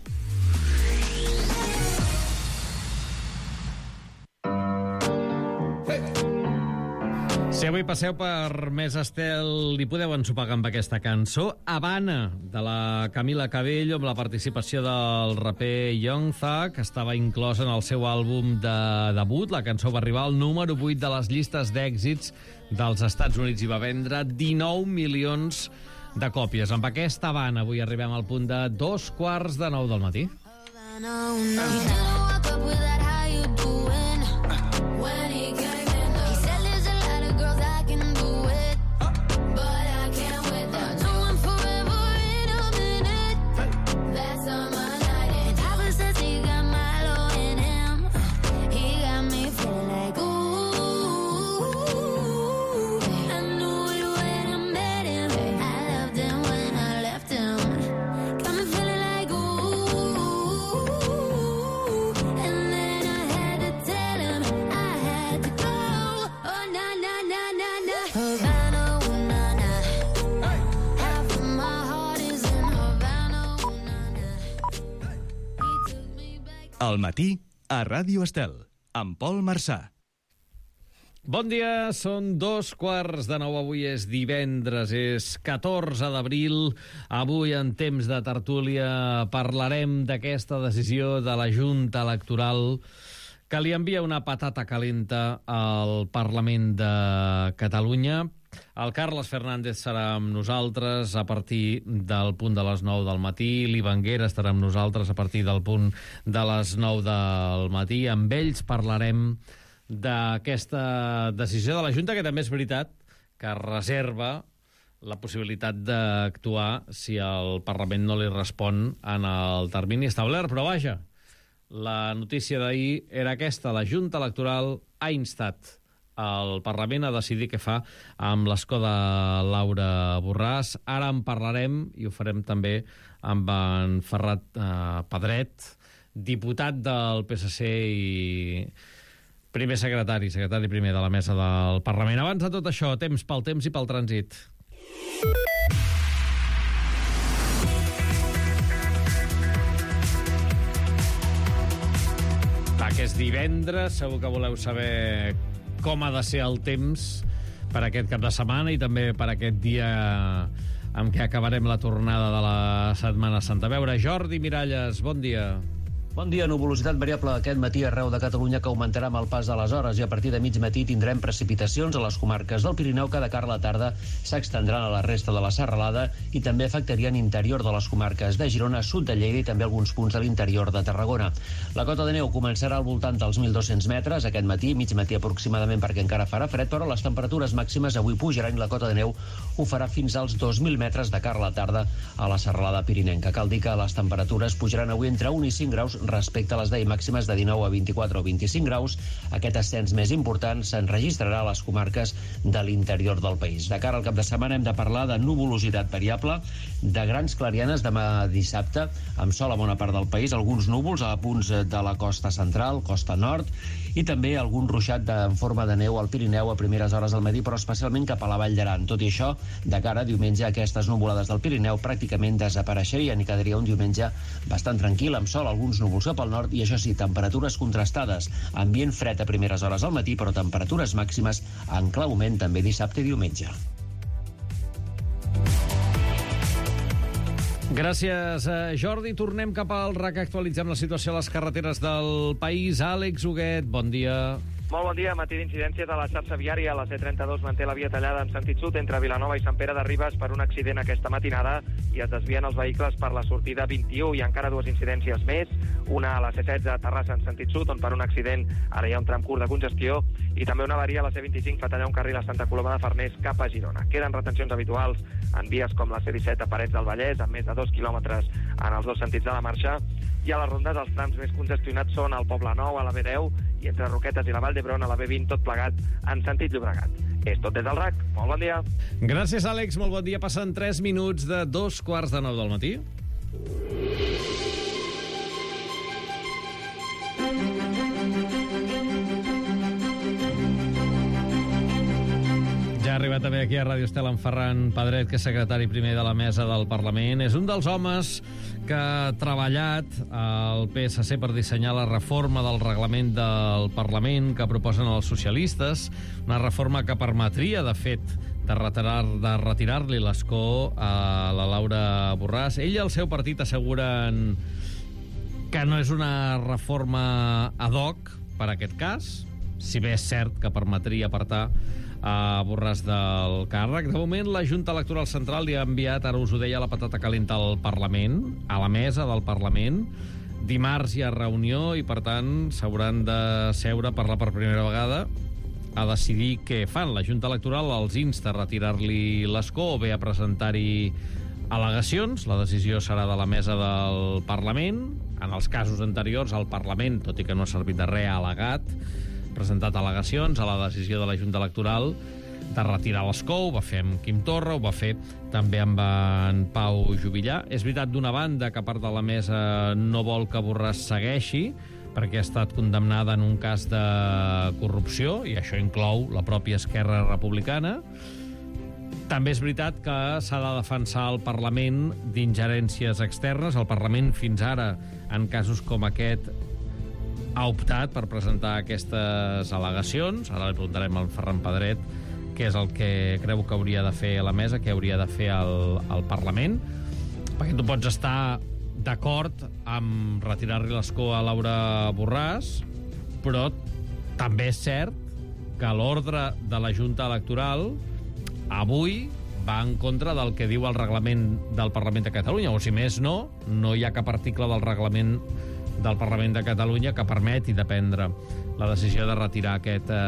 S1: Si avui passeu per Més Estel, li podeu ensopar amb aquesta cançó. Havana, de la Camila Cabello, amb la participació del raper Young Thug, que estava inclosa en el seu àlbum de debut. La cançó va arribar al número 8 de les llistes d'èxits dels Estats Units i va vendre 19 milions de còpies. Amb aquesta Havana avui arribem al punt de 2:15 del matí.
S12: top with that how you doing. When he came in, he said there's a lot of girls I can do it, but I can't with them. No one forever in a minute. That's on my night. And Papa says he got Milo in him. He got me feeling like ooh. I knew it when I met him. I loved him when I left him. Got me feeling like ooh. And then I had to tell him I had to go. Oh na na na na na. Havana, ooh na na. Half of my heart is in Havana, ooh na na. He took me back.
S2: Al matí, a Ràdio Estel, amb Pol Marsà.
S1: Bon dia, són 2:15. Avui és divendres, és 14 d'abril. Avui, en temps de tertúlia, parlarem d'aquesta decisió de la Junta Electoral que li envia una patata calenta al Parlament de Catalunya. El Carles Fernández serà amb nosaltres a partir del punt de les 9 del matí. L'Ivanguera estarà amb nosaltres a partir del punt de les 9 del matí. Amb ells parlarem d'aquesta decisió de la Junta, que també és veritat que reserva la possibilitat d'actuar si el Parlament no li respon en el termini establert. Però vaja, la notícia d'ahir era aquesta: la Junta Electoral ha instat el Parlament a decidir què fa amb l'escó de Laura Borràs. Ara en parlarem i ho farem també amb en Ferran Pedret, diputat del PSC i primer secretari primer de la mesa del Parlament. Abans de tot això, temps pel temps i pel trànsit. Aquest divendres segur que voleu saber com ha de ser el temps per aquest cap de setmana i també per aquest dia amb què acabarem la tornada de la Setmana Santa. A veure, Jordi Miralles, bon dia.
S6: Bon dia. Nuvolositat variable aquest matí arreu de Catalunya, que augmentarà amb el pas de les hores, i a partir de mig matí tindrem precipitacions a les comarques del Pirineu, que de cara a la tarda s'extendran a la resta de la serralada i també afectarien interior de les comarques de Girona, sud de Lleida i també alguns punts de l'interior de Tarragona. La cota de neu començarà al voltant dels 1.200 metres aquest matí, mig matí aproximadament, perquè encara farà fred, però les temperatures màximes avui pujaran i la cota de neu ho farà fins als 2.000 metres de cara a la tarda a la serralada pirinenca. Cal dir que les temperatures pujaran avui entre 1 i 5 graus respecte a les d'ahir, màximes de 19 a 24 o 25 graus. Aquest ascens més important s'enregistrarà a les comarques de l'interior del país. De cara al cap de setmana hem de parlar de nuvolositat variable, de grans clarianes demà dissabte, amb sol a bona part del país, alguns núvols a punts de la costa central, costa nord, i també algun ruixat en forma de neu al Pirineu a primeres hores del matí, però especialment cap a la Vall d'Aran. Tot i això, de cara a diumenge, aquestes nuvolades del Pirineu pràcticament desapareixerien i quedaria un diumenge bastant tranquil, amb sol, alguns núvols cap al nord, i això sí, temperatures contrastades, ambient fred a primeres hores del matí, però temperatures màximes en clau augment també dissabte i diumenge.
S1: Gràcies, Jordi. Tornem cap al RAC, actualitzem la situació a les carreteres del país. Àlex Huguet, bon dia.
S5: Molt bon dia. Matí d'incidències a la xarxa viària. La C32 manté la via tallada en sentit sud entre Vilanova i Sant Pere de Ribes per un accident aquesta matinada i es desvien els vehicles per la sortida 21 i encara dues incidències més. Una a la C16 a Terrassa en sentit sud, on per un accident ara hi ha un tram curt de congestió, i també una avaria a la C25 fa tallar un carril a Santa Coloma de Farners cap a Girona. Queden retencions habituals en vies com la C17 a Parets del Vallès, amb més de 2 quilòmetres en els dos sentits de la marxa, i a les rondes els trams més congestionats són al Poble Nou, a la B10, i entre Roquetes i la Vall d'Hebron a la B20, tot plegat en sentit Llobregat. És tot des del RAC. Molt bon dia.
S1: Gràcies, Àlex. Molt bon dia. Passen 3 minuts de 2:15 del matí. Ja ha arribat també aquí a Ràdio Estel en Ferran Pedret, que és secretari primer de la mesa del Parlament. És un dels homes que ha treballat al PSC per dissenyar la reforma del reglament del Parlament que proposen els socialistes, una reforma que permetria, de fet, de retirar-li l'escó a la Laura Borràs. Ell i el seu partit asseguren que no és una reforma ad hoc per a aquest cas, si bé és cert que permetria apartar a Borràs del càrrec. De moment, la Junta Electoral Central li ha enviat, ara us ho deia, la patata calenta al Parlament, a la mesa del Parlament, Dimarts hi ha reunió i, per tant, s'hauran de seure a parlar per primera vegada a decidir què fan. La Junta Electoral els insta a retirar-li l'escó o bé a presentar-hi al·legacions. La decisió serà de la mesa del Parlament. En els casos anteriors, el Parlament, tot i que no ha servit de res, ha al·legat, presentat al·legacions a la decisió de la Junta Electoral de retirar l'escó. Ho va fer amb Quim Torra, ho va fer també amb en Pau Juvillà. És veritat, d'una banda, que part de la mesa no vol que Borràs segueixi, perquè ha estat condemnada en un cas de corrupció, i això inclou la pròpia Esquerra Republicana. També és veritat que s'ha de defensar el Parlament d'ingerències externes. El Parlament, fins ara, en casos com aquest, ha optat per presentar aquestes al·legacions. Ara li preguntarem al Ferran Pedret què és el que creu que hauria de fer la mesa, què hauria de fer el Parlament, perquè tu pots estar d'acord amb retirar-li l'escó a Laura Borràs, però també és cert que l'ordre de la Junta Electoral avui va en contra del que diu el reglament del Parlament de Catalunya, o si més no, no hi ha cap article del reglament del Parlament de Catalunya que permeti de prendre la decisió de retirar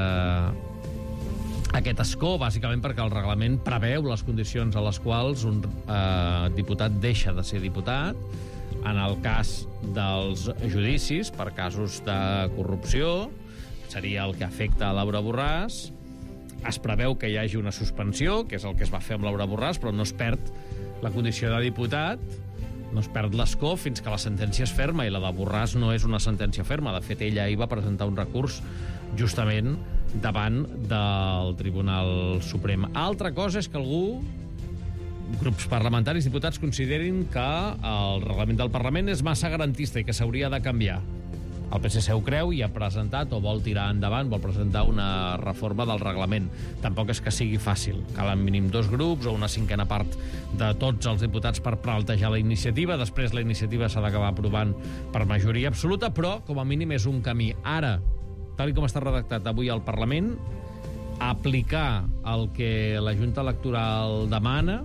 S1: aquest escó, bàsicament perquè el reglament preveu les condicions a les quals un diputat deixa de ser diputat en el cas dels judicis per casos de corrupció. Seria el que afecta a Laura Borràs. Es preveu que hi hagi una suspensió, que és el que es va fer amb Laura Borràs, però no es perd la condició de diputat, no es perd l'escó fins que la sentència és ferma, i la de Borràs no és una sentència ferma. De fet, ella ahir va presentar un recurs justament davant del Tribunal Suprem. Altra cosa és que grups parlamentaris, diputats, considerin que el reglament del Parlament és massa garantista i que s'hauria de canviar. El PSC ho creu i ha presentat, o vol tirar endavant, vol presentar una reforma del reglament. Tampoc és que sigui fàcil. Calen mínim 2 grups o una cinquena part de tots els diputats per plantejar la iniciativa. Després la iniciativa s'ha d'acabar aprovant per majoria absoluta, però com a mínim és un camí. Ara, tal com està redactat avui al Parlament, aplicar el que la Junta Electoral demana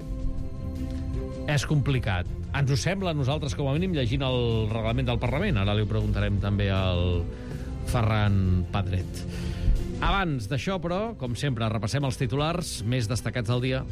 S1: és complicat. Ens ho sembla a nosaltres, com a mínim, llegint el reglament del Parlament. Ara li ho preguntarem també al Ferran Pedret. Abans d'això, però, com sempre, repassem els titulars més destacats del dia.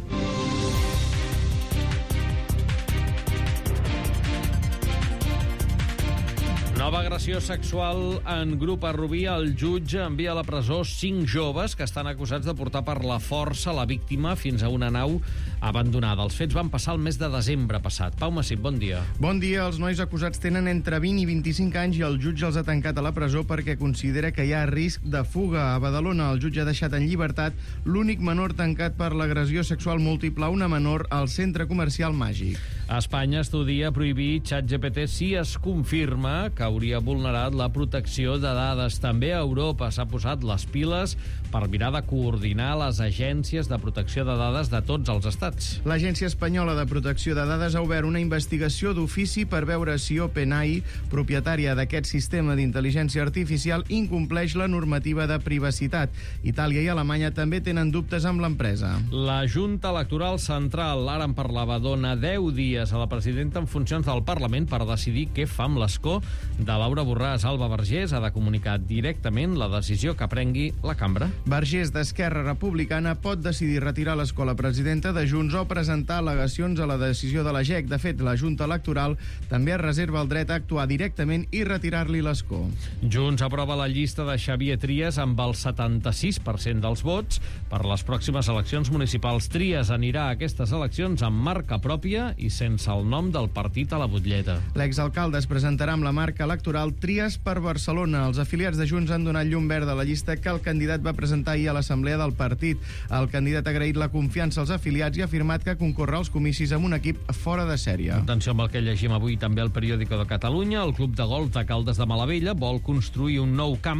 S1: Nova agressió sexual en grup a Rubí. El jutge envia a la presó 5 joves que estan acusats de portar per la força la víctima fins a una nau abandonada. Els fets van passar el mes de desembre passat. Pau Massip, bon dia.
S3: Bon dia. Els nois acusats tenen entre 20 i 25 anys i el jutge els ha tancat a la presó perquè considera que hi ha risc de fuga. A Badalona, el jutge ha deixat en llibertat l'únic menor tancat per l'agressió sexual múltiple a una menor al centre comercial Màgic.
S1: Espanya estudia prohibir ChatGPT si es confirma que hauria vulnerat la protecció de dades. També a Europa s'ha posat les piles per mirar de coordinar les agències de protecció de dades de tots els estats.
S3: L'Agència Espanyola de Protecció de Dades ha obert una investigació d'ofici per veure si OpenAI, propietària d'aquest sistema d'intel·ligència artificial, incompleix la normativa de privacitat. Itàlia i Alemanya també tenen dubtes amb l'empresa.
S1: La Junta Electoral Central, ara en parlava, dona 10 dies a la presidenta en funcions del Parlament per decidir què fa amb l'escó de Laura Borràs. Alba Vergés ha de comunicar directament la decisió que prengui la cambra.
S3: Vergés, d'Esquerra Republicana, pot decidir retirar l'escó a la presidenta de Junts o presentar al·legacions a la decisió de la GEC. De fet, la Junta Electoral també es reserva el dret a actuar directament i retirar-li l'escó.
S1: Junts aprova la llista de Xavier Trias amb el 76% dels vots per les pròximes eleccions municipals. Trias anirà a aquestes eleccions amb marca pròpia i sense el nom del partit a la butlleta.
S3: L'exalcalde es presentarà amb la marca electoral Trias per Barcelona. Els afiliats de Junts han donat llum verda a la llista que el candidat va presentar ahir a l'assemblea del partit. El candidat ha agraït la confiança als afiliats i ha afirmat que concorre als comicis amb un equip fora de sèrie.
S1: Atenció amb el que llegim avui també al Periòdico de Catalunya. El club de golf de Caldes de Malavella vol construir un nou camp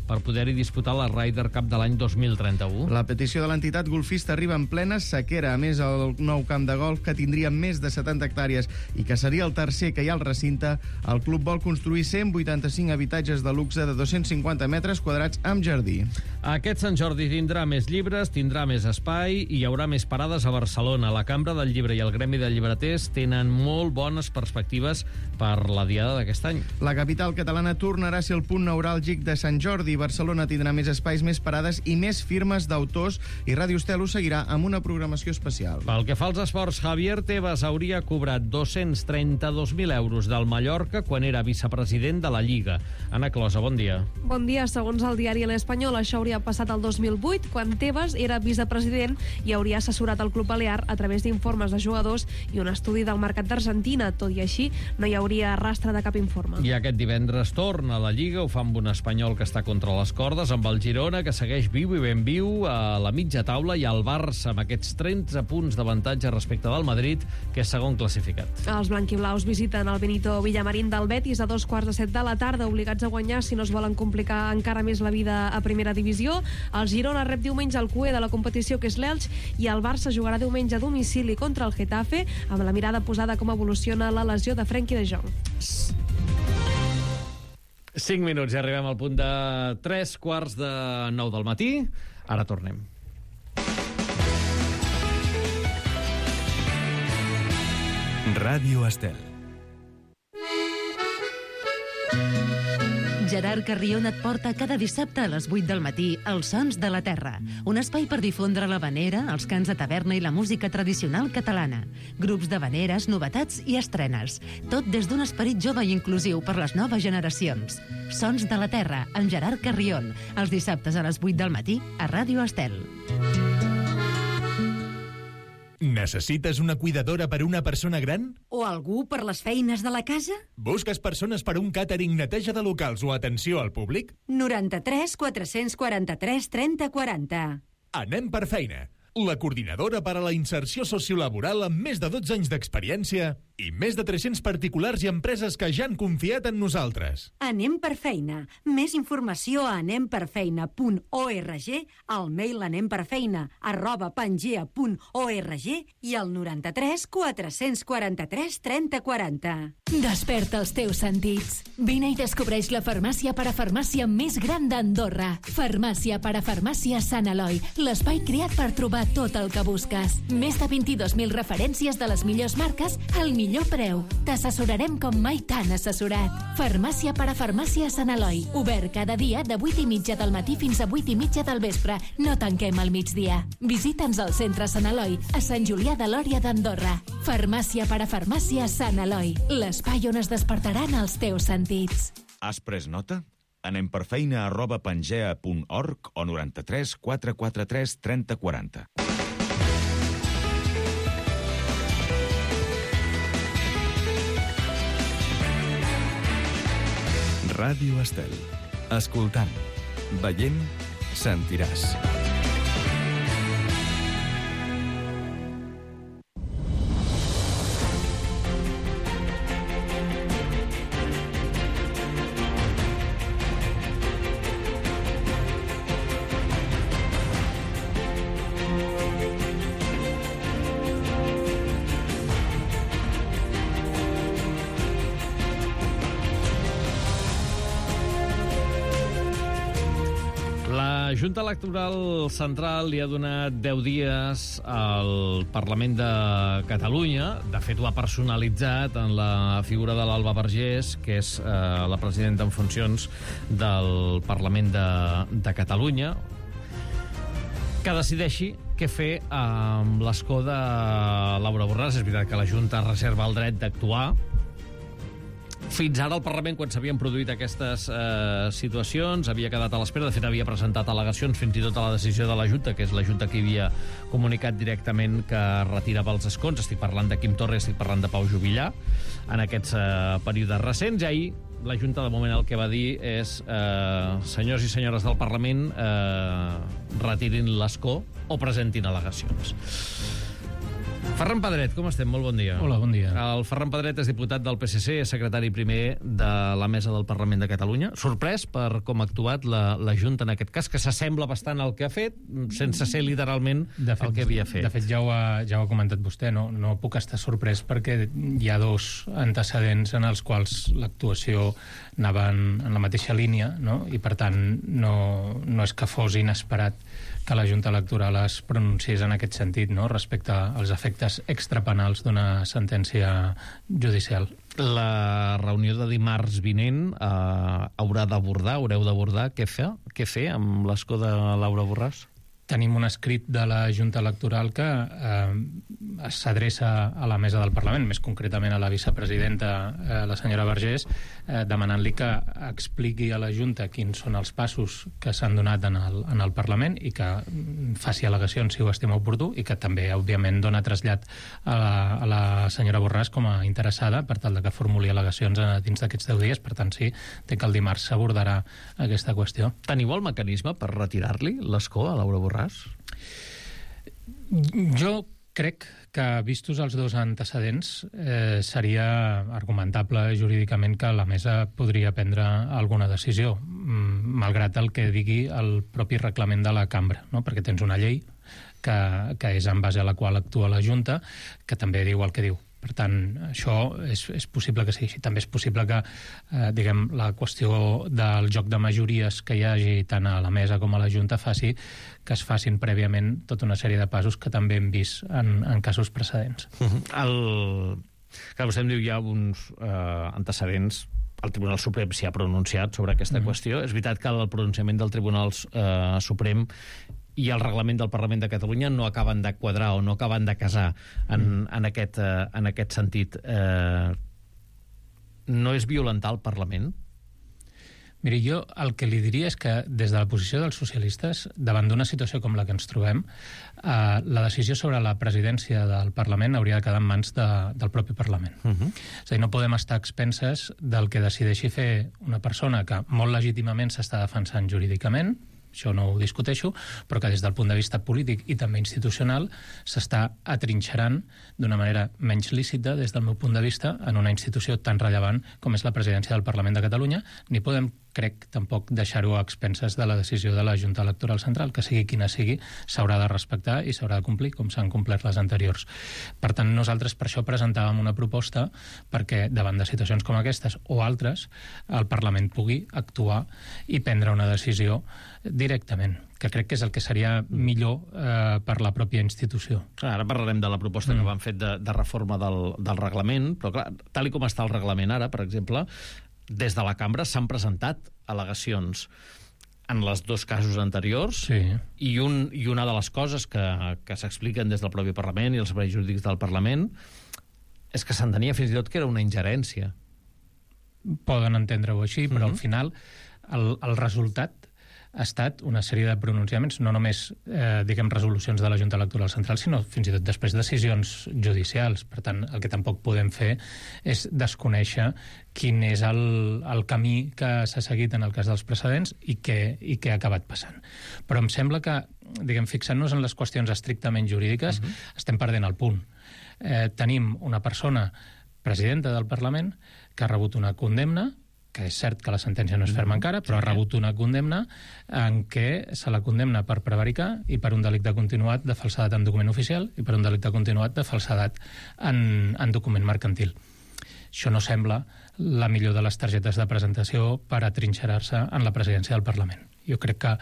S1: per poder-hi disputar la Ryder Cup de l'any 2031.
S3: La petició de l'entitat golfista arriba en plena sequera. A més, el nou camp de golf, que tindria més de 70 hectàrees i que seria el tercer que hi ha al recinte, el club vol construir 185 habitatges de luxe de 250 metres quadrats amb jardí.
S1: Aquest Sant Jordi tindrà més llibres, tindrà més espai i hi haurà més parades a Barcelona. La Cambra del Llibre i el Gremi de Llibreters tenen molt bones perspectives per la diada d'aquest any.
S3: La capital catalana tornarà a ser el punt neuràlgic de Sant Jordi. Barcelona tindrà més espais, més parades i més firmes d'autors, i Ràdio Estel ho seguirà amb una programació especial.
S1: Pel que fa als esports, Javier Tebas hauria cobrat 232.000 euros del Mallorca quan era vicepresident de la Lliga. Anna Closa, bon dia.
S4: Bon dia. Segons el diari L'Espanyol, això hauria passat el 2008, quan Tebas era vicepresident i hauria assessorat el club balear a través d'informes de jugadors i un estudi del mercat d'Argentina. Tot i així, no hi hauria rastre de cap informe.
S1: I aquest divendres torna a la Lliga, ho fa amb un espanyol que està contra les cordes, amb el Girona, que segueix viu i ben viu a la mitja taula, i el Barça amb aquests 13 punts d'avantatge respecte del Madrid, que és segon classificat.
S4: Els blanquiblaus visiten el Benito Villamarín del Betis a 2:15 de la tarda, obligats a guanyar si no es volen complicar encara més la vida a primera divisió. El Girona rep diumenge el cué de la competició, que és l'Elx, i el Barça jugarà diumenge a domicili contra el Getafe, amb la mirada posada com evoluciona la lesió de Frenkie de Jong.
S1: 5 minuts i arribem al punt de 3:45 del matí. Ara tornem.
S2: Ràdio Estel.
S13: Gerard Carrion et porta cada dissabte a les 8 del matí Els Sons de la Terra, un espai per difondre la vanera, els cants de taverna i la música tradicional catalana. Grups de vaneres, novetats i estrenes. Tot des d'un esperit jove i inclusiu per les noves generacions. Sons de la Terra, amb Gerard Carrion, els dissabtes a les 8 del matí a Ràdio Estel.
S14: Necessites una cuidadora per una persona gran?
S15: O algú per les feines de la casa?
S14: Busques persones per un càtering, neteja de locals o atenció al públic?
S15: 93 443 30 40.
S14: Anem per feina. La coordinadora per a la inserció sociolaboral amb més de 12 anys d'experiència i més de 300 particulars i empreses que ja han confiat en nosaltres.
S15: Anem per feina. Més informació a anemperfeina.org, al mail anemperfeina@pangea.org i al 93 443 30 40.
S16: Desperta els teus sentits. Vine i descobreix la farmàcia parafarmàcia més gran d'Andorra. Farmàcia parafarmàcia Sant Eloi, l'espai creat per trobar tot el que busques. Més de 22.000 referències de les millors marques al millor preu. T'assessorarem com mai t'han assessorat. Farmàcia parafarmàcia Sant Eloi, obert cada dia de 8:30 del matí fins a 8:30 del vespre. No tanquem al migdia. Visita'ns al centre Sant Eloi, a Sant Julià de Lòria d'Andorra. Farmàcia parafarmàcia Sant Eloi, l'espai on es despertaran els teus sentits.
S17: Has pres nota? anemperfeina@pangea.org o 93 443 30 40.
S2: Ràdio Estel. Escoltant, veient, sentiràs.
S1: La Junta Electoral Central li ha donat 10 dies al Parlament de Catalunya. De fet, ho ha personalitzat en la figura de l'Alba Vergés, que és la presidenta en funcions del Parlament de Catalunya, que decideixi què fer amb l'escó de Laura Borràs. És veritat que la Junta reserva el dret d'actuar. Fins ara el Parlament, quan s'havien produït aquestes situacions, havia quedat a l'espera. De fet, havia presentat al·legacions fins i tot a la decisió de la Junta, que és la Junta que havia comunicat directament que retirava els escons. Estic parlant de Quim Torra, estic parlant de Pau Juvillà, en aquests períodes recents. I ahir la Junta, de moment, el que va dir és senyors i senyores del Parlament, retirin l'escó o presentin al·legacions. Ferran Pedret, com estem? Molt bon dia.
S18: Hola, bon dia.
S1: El Ferran Pedret és diputat del PSC, és secretari primer de la Mesa del Parlament de Catalunya. Sorprès per com ha actuat la Junta en aquest cas, que s'assembla bastant al que ha fet, sense ser literalment el que havia fet.
S18: De fet, ja ho ha comentat vostè, no puc estar sorprès perquè hi ha dos antecedents en els quals l'actuació anava en la mateixa línia, no? I per tant no és que fos inesperat que la Junta Electoral es pronunciés en aquest sentit, no?, respecte als efectes extrapenals d'una sentència judicial.
S1: La reunió de dimarts vinent haureu d'abordar què fer amb l'escó de Laura Borràs?
S18: Tenim un escrit de la Junta Electoral que s'adreça a la Mesa del Parlament, més concretament a la vicepresidenta, la senyora Vergés, demanant-li que expliqui a la Junta quins són els passos que s'han donat en el Parlament i que faci al·legacions si ho estima oportú, i que també, òbviament, dona trasllat a la senyora Borràs com a interessada per tal que formuli al·legacions dins d'aquests 10 dies. Per tant, sí, que el dimarts s'abordarà aquesta qüestió.
S1: Teniu el mecanisme per retirar-li l'escó a Laura Borràs?
S18: Jo crec que, vistos els dos antecedents, seria argumentable jurídicament que la mesa podria prendre alguna decisió, malgrat el que digui el propi reglament de la cambra, no? Perquè tens una llei que és en base a la qual actua la Junta, que també diu el que diu. Per tant, això és possible que sigui així. També és possible que, la qüestió del joc de majories que hi hagi tant a la mesa com a la Junta faci que es facin prèviament tota una sèrie de passos que també hem vist en casos precedents.
S1: Clar, vostè em diu hi ha uns antecedents. El Tribunal Suprem s'hi ha pronunciat sobre aquesta qüestió. És veritat que el pronunciament del Tribunal Suprem i el reglament del Parlament de Catalunya no acaben de quadrar o no acaben de casar en aquest sentit. No és violentar el Parlament?
S18: Miri, jo el que li diria és que des de la posició dels socialistes, davant d'una situació com la que ens trobem, la decisió sobre la presidència del Parlament hauria de quedar en mans del propi Parlament. És a dir, no podem estar a expenses del que decideixi fer una persona que molt legítimament s'està defensant jurídicament, això no ho discuteixo, però que des del punt de vista polític i també institucional s'està atrinxerant d'una manera menys lícita, des del meu punt de vista, en una institució tan rellevant com és la presidència del Parlament de Catalunya. Ni podem, crec, tampoc deixar-ho a expenses de la decisió de la Junta Electoral Central, que sigui quina sigui, s'haurà de respectar i s'haurà de complir, com s'han complert les anteriors. Per tant, nosaltres per això presentàvem una proposta perquè, davant de situacions com aquestes o altres, el Parlament pugui actuar i prendre una decisió directament, que crec que és el que seria millor per la pròpia institució.
S1: Clar, ara parlarem de la proposta que van fet de reforma del reglament, però clar, tal com està el reglament ara, per exemple, des de la cambra s'han presentat al·legacions en els dos casos anteriors,
S18: sí.
S1: i una de les coses que s'expliquen des del propi Parlament i els serveis jurídics del Parlament és que s'entenia fins i tot que era una ingerència.
S18: Poden entendre-ho així, però al final el resultat ha estat una sèrie de pronunciaments, no només resolucions de la Junta Electoral Central, sinó fins i tot després decisions judicials. Per tant, el que tampoc podem fer és desconèixer quin és el camí que s'ha seguit en el cas dels precedents i què ha acabat passant. Però em sembla que, fixant-nos en les qüestions estrictament jurídiques, estem perdent el punt. Tenim una persona presidenta del Parlament que ha rebut una condemna, que és cert que la sentència no és ferma encara, però ha rebut una condemna en què se la condemna per prevaricar i per un delicte continuat de falsedat en document oficial i per un delicte continuat de falsedat en document mercantil. Això no sembla la millor de les targetes de presentació per atrinxerar-se en la presidència del Parlament. Jo crec que,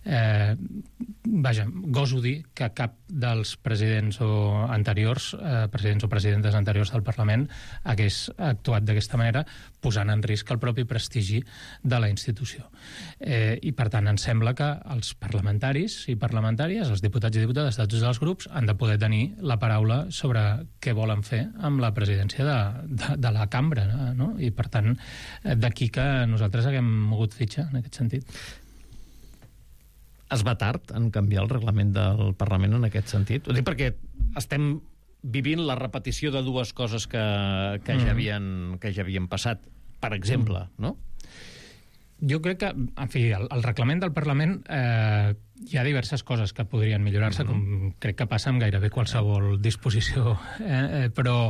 S18: goso dir que cap dels presidents o presidentes anteriors del Parlament hagués actuat d'aquesta manera, posant en risc el propi prestigi de la institució. I, per tant, em sembla que els parlamentaris i parlamentàries, els diputats i diputades de tots els grups, han de poder tenir la paraula sobre què volen fer amb la presidència de la cambra, no? I, per tant, d'aquí que nosaltres haguem mogut fitxa en aquest sentit.
S1: Es va tard en canviar el reglament del Parlament en aquest sentit? Ho dic perquè estem vivint la repetició de dues coses que ja havien passat, per exemple, no?
S18: Jo crec que, en fi, el reglament del Parlament Hi ha diverses coses que podrien millorar-se, com crec que passa amb gairebé qualsevol disposició, però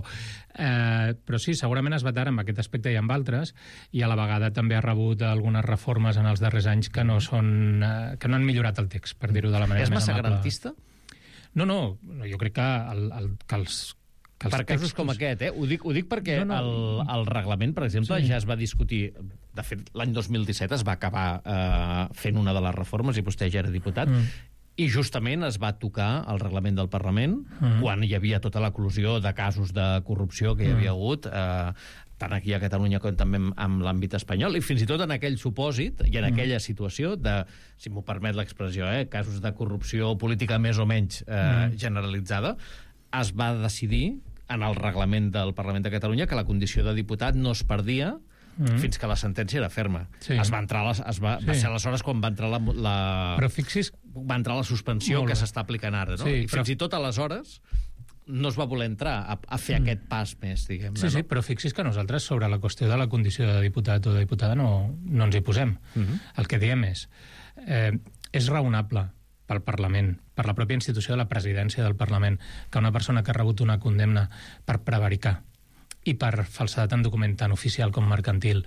S18: sí, segurament es va tard amb aquest aspecte i amb altres, i a la vegada també ha rebut algunes reformes en els darrers anys que no han millorat el text, per dir-ho de la manera més amable.
S1: És massa garantista?
S18: No, jo crec que els
S1: per casos com aquest, Ho dic perquè el reglament, per exemple, ja es va discutir. De fet, l'any 2017 es va acabar fent una de les reformes, i vostè ja era diputat, i justament es va tocar el reglament del Parlament quan hi havia tota l'eclosió de casos de corrupció que hi havia hagut, tant aquí a Catalunya com també en l'àmbit espanyol, i fins i tot en aquell supòsit i en aquella situació de, si m'ho permet l'expressió, casos de corrupció política més o menys generalitzada, es va decidir en el reglament del Parlament de Catalunya que la condició de diputat no es perdia fins que la sentència era ferma.
S18: Sí.
S1: Va ser aleshores quan va entrar
S18: Però fixis...
S1: va entrar la suspensió que s'està aplicant ara, no?
S18: Sí,
S1: I fins i tot aleshores no es va voler entrar a fer aquest pas més, diguem-ne.
S18: Sí, però fixis que nosaltres sobre la qüestió de la condició de diputat o de diputada no ens hi posem. El que diem és raonable pel Parlament, per la pròpia institució de la presidència del Parlament, que una persona que ha rebut una condemna per prevaricar i per falsedat en document tant oficial com mercantil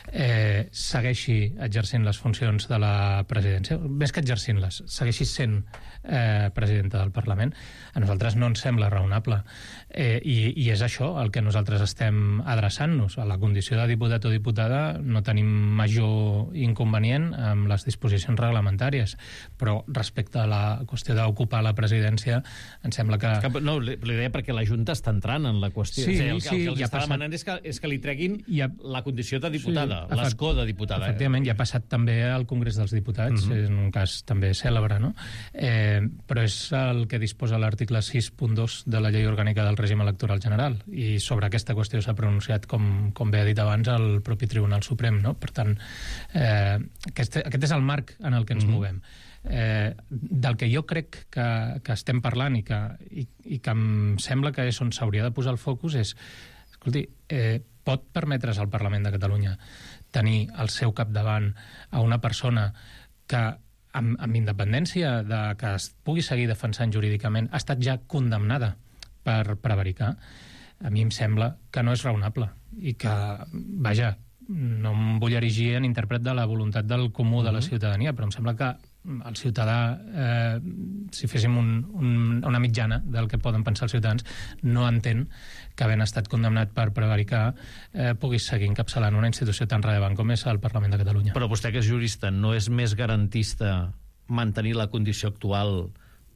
S18: segueixi exercint les funcions de la presidència, més que exercint-les, segueixi sent presidenta del Parlament, a nosaltres no ens sembla raonable. I és això el que nosaltres estem adreçant-nos. A la condició de diputat o diputada no tenim major inconvenient amb les disposicions reglamentàries, però respecte a la qüestió d'ocupar la presidència, em sembla que...
S1: No, li deia perquè la Junta està entrant en la qüestió.
S18: Sí,
S1: el que els està demanant és que li treguin la condició de diputada, l'escó de diputada.
S18: Efectivament, ja ha passat també al Congrés dels Diputats, en un cas també cèlebre, no? Però és el que disposa l'article 6.2 de la Llei Orgànica del Règim Electoral General, i sobre aquesta qüestió s'ha pronunciat, com bé ha dit abans, el propi Tribunal Suprem, no? Per tant, aquest és el marc en el que ens movem. Del que jo crec que estem parlant i que em sembla que és on s'hauria de posar el focus és, escolti, pot permetre's al Parlament de Catalunya tenir al seu capdavant a una persona que, amb independència de que es pugui seguir defensant jurídicament, ha estat ja condemnada per prevaricar? A mi em sembla que no és raonable i que, vaja, no em vull erigir en intèrpret de la voluntat del comú de la ciutadania, però em sembla que el ciutadà, si féssim una mitjana del que poden pensar els ciutadans, no entén que, havent estat condemnat per prevaricar, puguis seguir encapçalant una institució tan rellevant com és el Parlament de Catalunya.
S1: Però vostè, que és jurista, no és més garantista mantenir la condició actual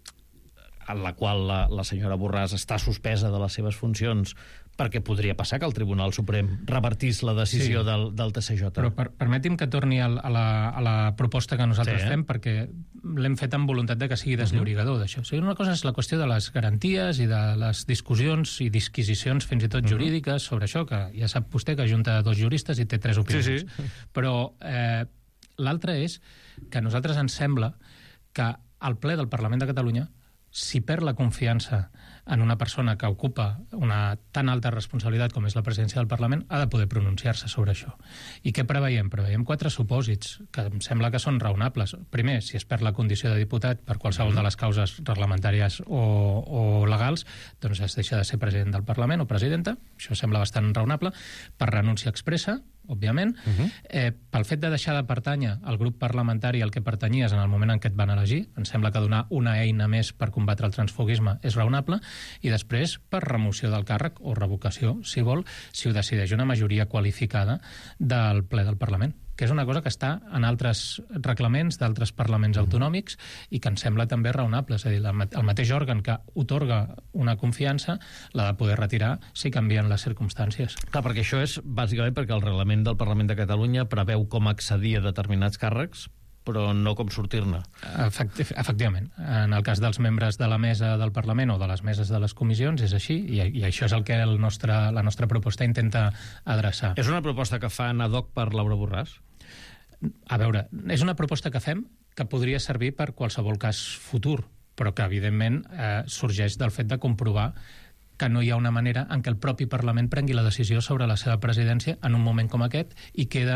S1: en la qual la senyora Borràs està suspesa de les seves funcions, perquè podria passar que el Tribunal Suprem revertís la decisió del TSJ.
S18: Però permeti'm que torni a la proposta que nosaltres fem, perquè l'hem fet amb voluntat de que sigui desllorigador d'això. O sigui, una cosa és la qüestió de les garanties i de les discussions i disquisicions fins i tot jurídiques sobre això, que ja sap vostè que ajunta dos juristes i té tres opinions. Però l'altra és que a nosaltres ens sembla que el ple del Parlament de Catalunya, si perd la confiança en una persona que ocupa una tan alta responsabilitat com és la presidència del Parlament, ha de poder pronunciar-se sobre això. I què preveiem? Preveiem 4 supòsits que em sembla que són raonables. Primer, si es perd la condició de diputat per qualsevol de les causes reglamentàries o legals, doncs es deixa de ser president del Parlament o presidenta, això sembla bastant raonable, per renúncia expressa, òbviament, pel fet de deixar de pertànyer al grup parlamentari al que pertanyies en el moment en què et van elegir, em sembla que donar una eina més per combatre el transfuguisme és raonable, i després per remoció del càrrec o revocació, si vol, si ho decideix una majoria qualificada del ple del Parlament, que és una cosa que està en altres reglaments d'altres parlaments autonòmics i que ens sembla també raonable. És a dir, el mateix òrgan que otorga una confiança l'ha de poder retirar si canvien les circumstàncies.
S1: Clar, perquè això és bàsicament perquè el reglament del Parlament de Catalunya preveu com accedir a determinats càrrecs, però no com sortir-ne.
S18: Efectivament. En el cas dels membres de la mesa del Parlament o de les meses de les comissions és així, i això és el que la nostra proposta intenta adreçar.
S1: És una proposta que fan ad hoc per Laura Borràs?
S18: A veure, és una proposta que fem que podria servir per qualsevol cas futur, però que evidentment sorgeix del fet de comprovar que no hi ha una manera en què el propi Parlament prengui la decisió sobre la seva presidència en un moment com aquest i queda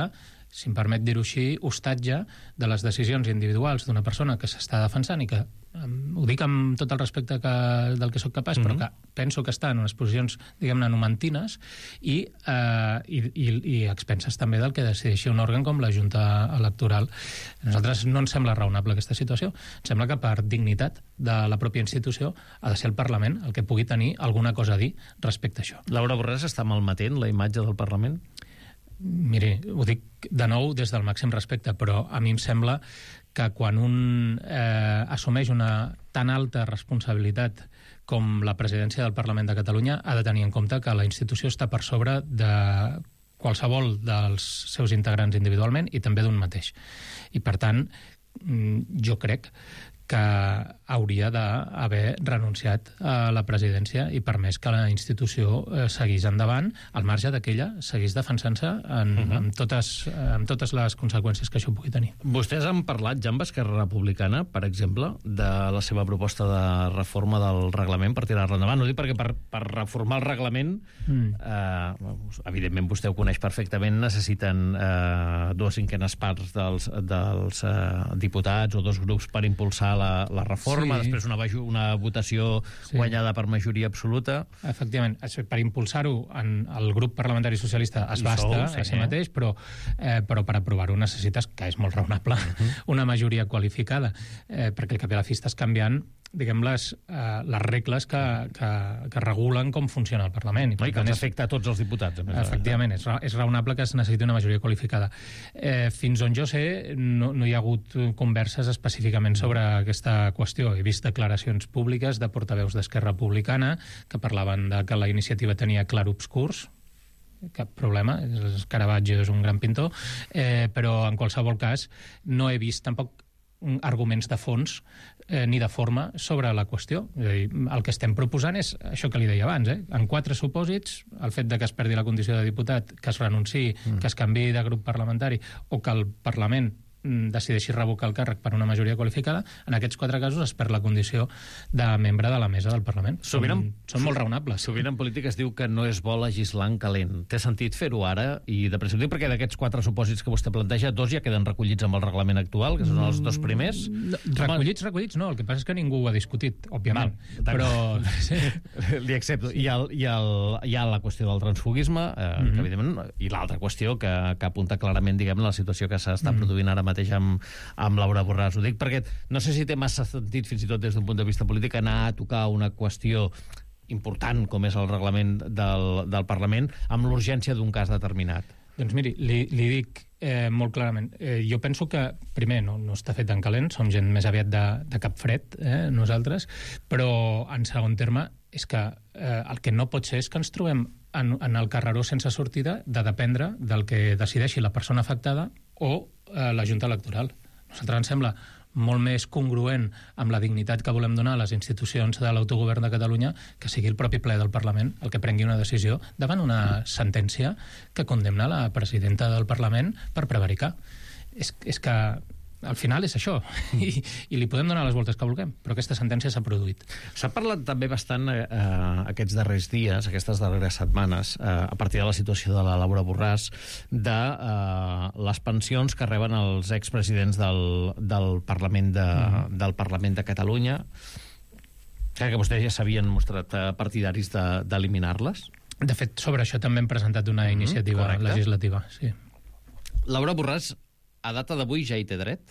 S18: si em permet dir-ho així, hostatge de les decisions individuals d'una persona que s'està defensant i que, ho dic amb tot el respecte del que sóc capaç, però que penso que està en unes posicions, diguem-ne, numantines i a expenses també del que decideixi un òrgan com la Junta Electoral. A nosaltres no ens sembla raonable aquesta situació. Ens sembla que per dignitat de la pròpia institució ha de ser el Parlament el que pugui tenir alguna cosa a dir respecte a això.
S1: Laura Borràs està malmetent la imatge del Parlament?
S18: Miri, ho dic de nou des del màxim respecte, però a mi em sembla que quan un assumeix una tan alta responsabilitat com la presidència del Parlament de Catalunya ha de tenir en compte que la institució està per sobre de qualsevol dels seus integrants individualment i també d'un mateix. I per tant, jo crec que hauria d'haver renunciat a la presidència i permès que la institució seguís endavant, al marge que ella seguís defensant-se amb totes les conseqüències que això pugui tenir.
S1: Vostès han parlat ja amb Esquerra Republicana, per exemple, de la seva proposta de reforma del reglament per tirar-la endavant. Ho dic perquè per reformar el reglament, evidentment vostè ho coneix perfectament, necessiten 2/5 parts dels diputats o 2 grups per impulsar la reforma, després una votació guanyada per majoria absoluta.
S18: Efectivament, per impulsar-ho el grup parlamentari socialista es basta a si mateix, però per aprovar-ho necessites, que és molt raonable, una majoria qualificada, perquè el cap i a la fi estàs canviant, diguem, les regles que regulen com funciona el Parlament.
S1: I que ens afecta a tots els diputats.
S18: Efectivament, és raonable que es necessiti una majoria qualificada. Fins on jo sé, no hi ha hagut converses específicament sobre aquesta qüestió. He vist declaracions públiques de portaveus d'Esquerra Republicana que parlaven de que la iniciativa tenia clarobscurs, cap problema, Caravaggio és un gran pintor, però en qualsevol cas no he vist tampoc arguments de fons ni de forma sobre la qüestió. És a dir, el que estem proposant és això que li deia abans, en 4 supòsits, el fet de que es perdi la condició de diputat, que es renunciï, que es canviï de grup parlamentari o que el Parlament decideixi revocar el càrrec per una majoria qualificada, en aquests 4 casos es perd la condició de membre de la mesa del Parlament. Són molt raonables.
S1: Sovint en política es diu que no és bo legislar en calent. Té sentit fer-ho ara i de pressa? Perquè d'aquests 4 supòsits que vostè planteja, 2 ja queden recollits amb el reglament actual, que són els 2 primers.
S18: Recollits no, el que passa és que ningú ho ha discutit, òbviament. Però
S1: li accepto. Hi ha la qüestió del transfugisme, que evidentment, i l'altra qüestió que apunta clarament, diguem, la situació que s'està produint ara mateix amb Laura Borràs. Ho dic perquè no sé si té massa sentit, fins i tot des d'un punt de vista polític, anar a tocar una qüestió important com és el reglament del Parlament amb l'urgència d'un cas determinat.
S18: Doncs miri, li dic molt clarament. Jo penso que, primer, no està fet en calent, som gent més aviat de cap fred, nosaltres, però en segon terme és que el que no pot ser és que ens trobem en el carreró sense sortida de dependre del que decideixi la persona afectada o la Junta Electoral. A nosaltres ens sembla molt més congruent amb la dignitat que volem donar a les institucions de l'autogovern de Catalunya que sigui el propi ple del Parlament el que prengui una decisió davant una sentència que condemna la presidenta del Parlament per prevaricar. És que al final és això, i li podem donar les voltes que vulguem, però aquesta sentència s'ha produït.
S1: S'ha parlat també bastant aquests darrers dies, aquestes darreres setmanes, a partir de la situació de la Laura Borràs, de les pensions que reben els expresidents del Parlament de Catalunya, que vostès ja s'havien mostrat partidaris d'eliminar-les.
S18: De fet, sobre això també hem presentat una iniciativa legislativa. Sí.
S1: Laura Borràs, a data d'avui, ja hi té dret?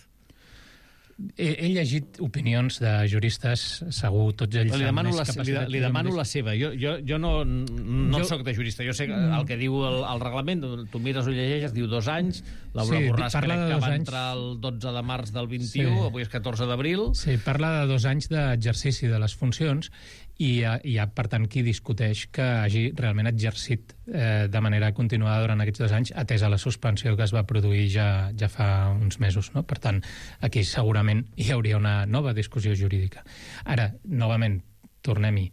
S18: He llegit opinions de juristes, segur, tots ells...
S1: Li demano la seva. Jo no soc de jurista. Jo sé el que diu el reglament, tu mires o llegeixes, diu 2 anys, Laura Borràs crec que va entrar el 12 de març del 21, avui és 14 d'abril...
S18: Sí, parla de 2 anys d'exercici de les funcions i hi ha, per tant, qui discuteix que hagi realment exercit de manera continuada durant aquests 2 anys, atès a la suspensió que es va produir ja fa uns mesos. No? Per tant, aquí segurament hi hauria una nova discussió jurídica. Ara, novament, tornem-hi.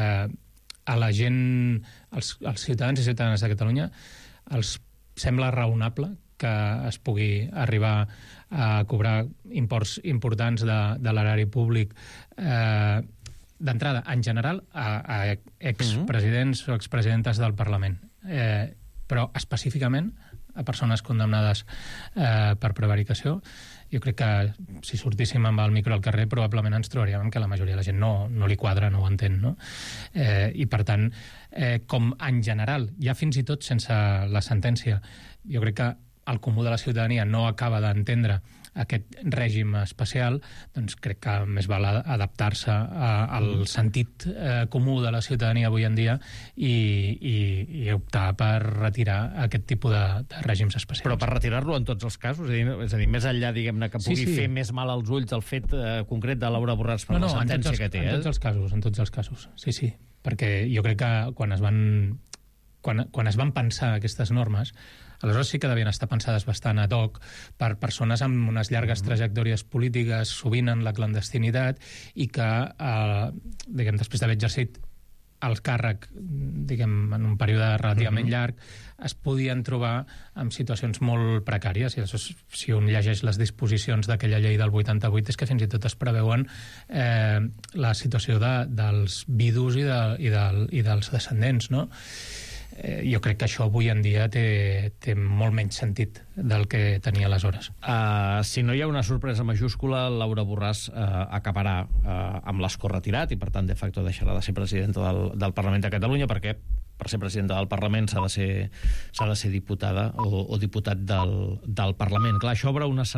S18: A la gent, als ciutadans i ciutadanes de Catalunya, els sembla raonable que es pugui arribar a cobrar imports importants de l'erari públic d'entrada, en general, a expresidents o expresidentes del Parlament. Però específicament a persones condemnades per prevaricació. Jo crec que si sortíssim amb el micro al carrer probablement ens trobaríem que la majoria de la gent no li quadra, no ho entén, no? I per tant, com en general, ja fins i tot sense la sentència, jo crec que el comú de la ciutadania no acaba d'entendre aquest règim especial, doncs crec que més val adaptar-se al sentit comú de la ciutadania avui en dia i optar per retirar aquest tipus de règims especials.
S1: Però per retirar-lo en tots els casos? És a dir, més enllà, diguem-ne, que pugui fer més mal als ulls el fet concret de Laura Borràs per la sentència que té.
S18: En tots els casos, sí. Perquè jo crec que quan es van pensar aquestes normes, aleshores sí que devien estar pensades bastant ad hoc per persones amb unes llargues trajectòries polítiques, sovint en la clandestinitat, i que, després d'haver exercit el càrrec, en un període relativament llarg, es podien trobar en situacions molt precàries. I aleshores, si un llegeix les disposicions d'aquella llei del 88, és que fins i tot es preveuen la situació dels vidus i dels descendents, no? Jo crec que això avui en dia té molt menys sentit del que tenia aleshores.
S1: Si no hi ha una sorpresa majúscula, Laura Borràs acabarà amb l'escó retirat i, per tant, de facto deixarà de ser presidenta del Parlament de Catalunya, perquè per ser presidenta del Parlament s'ha de ser diputada o diputat del Parlament. Clar, això obre una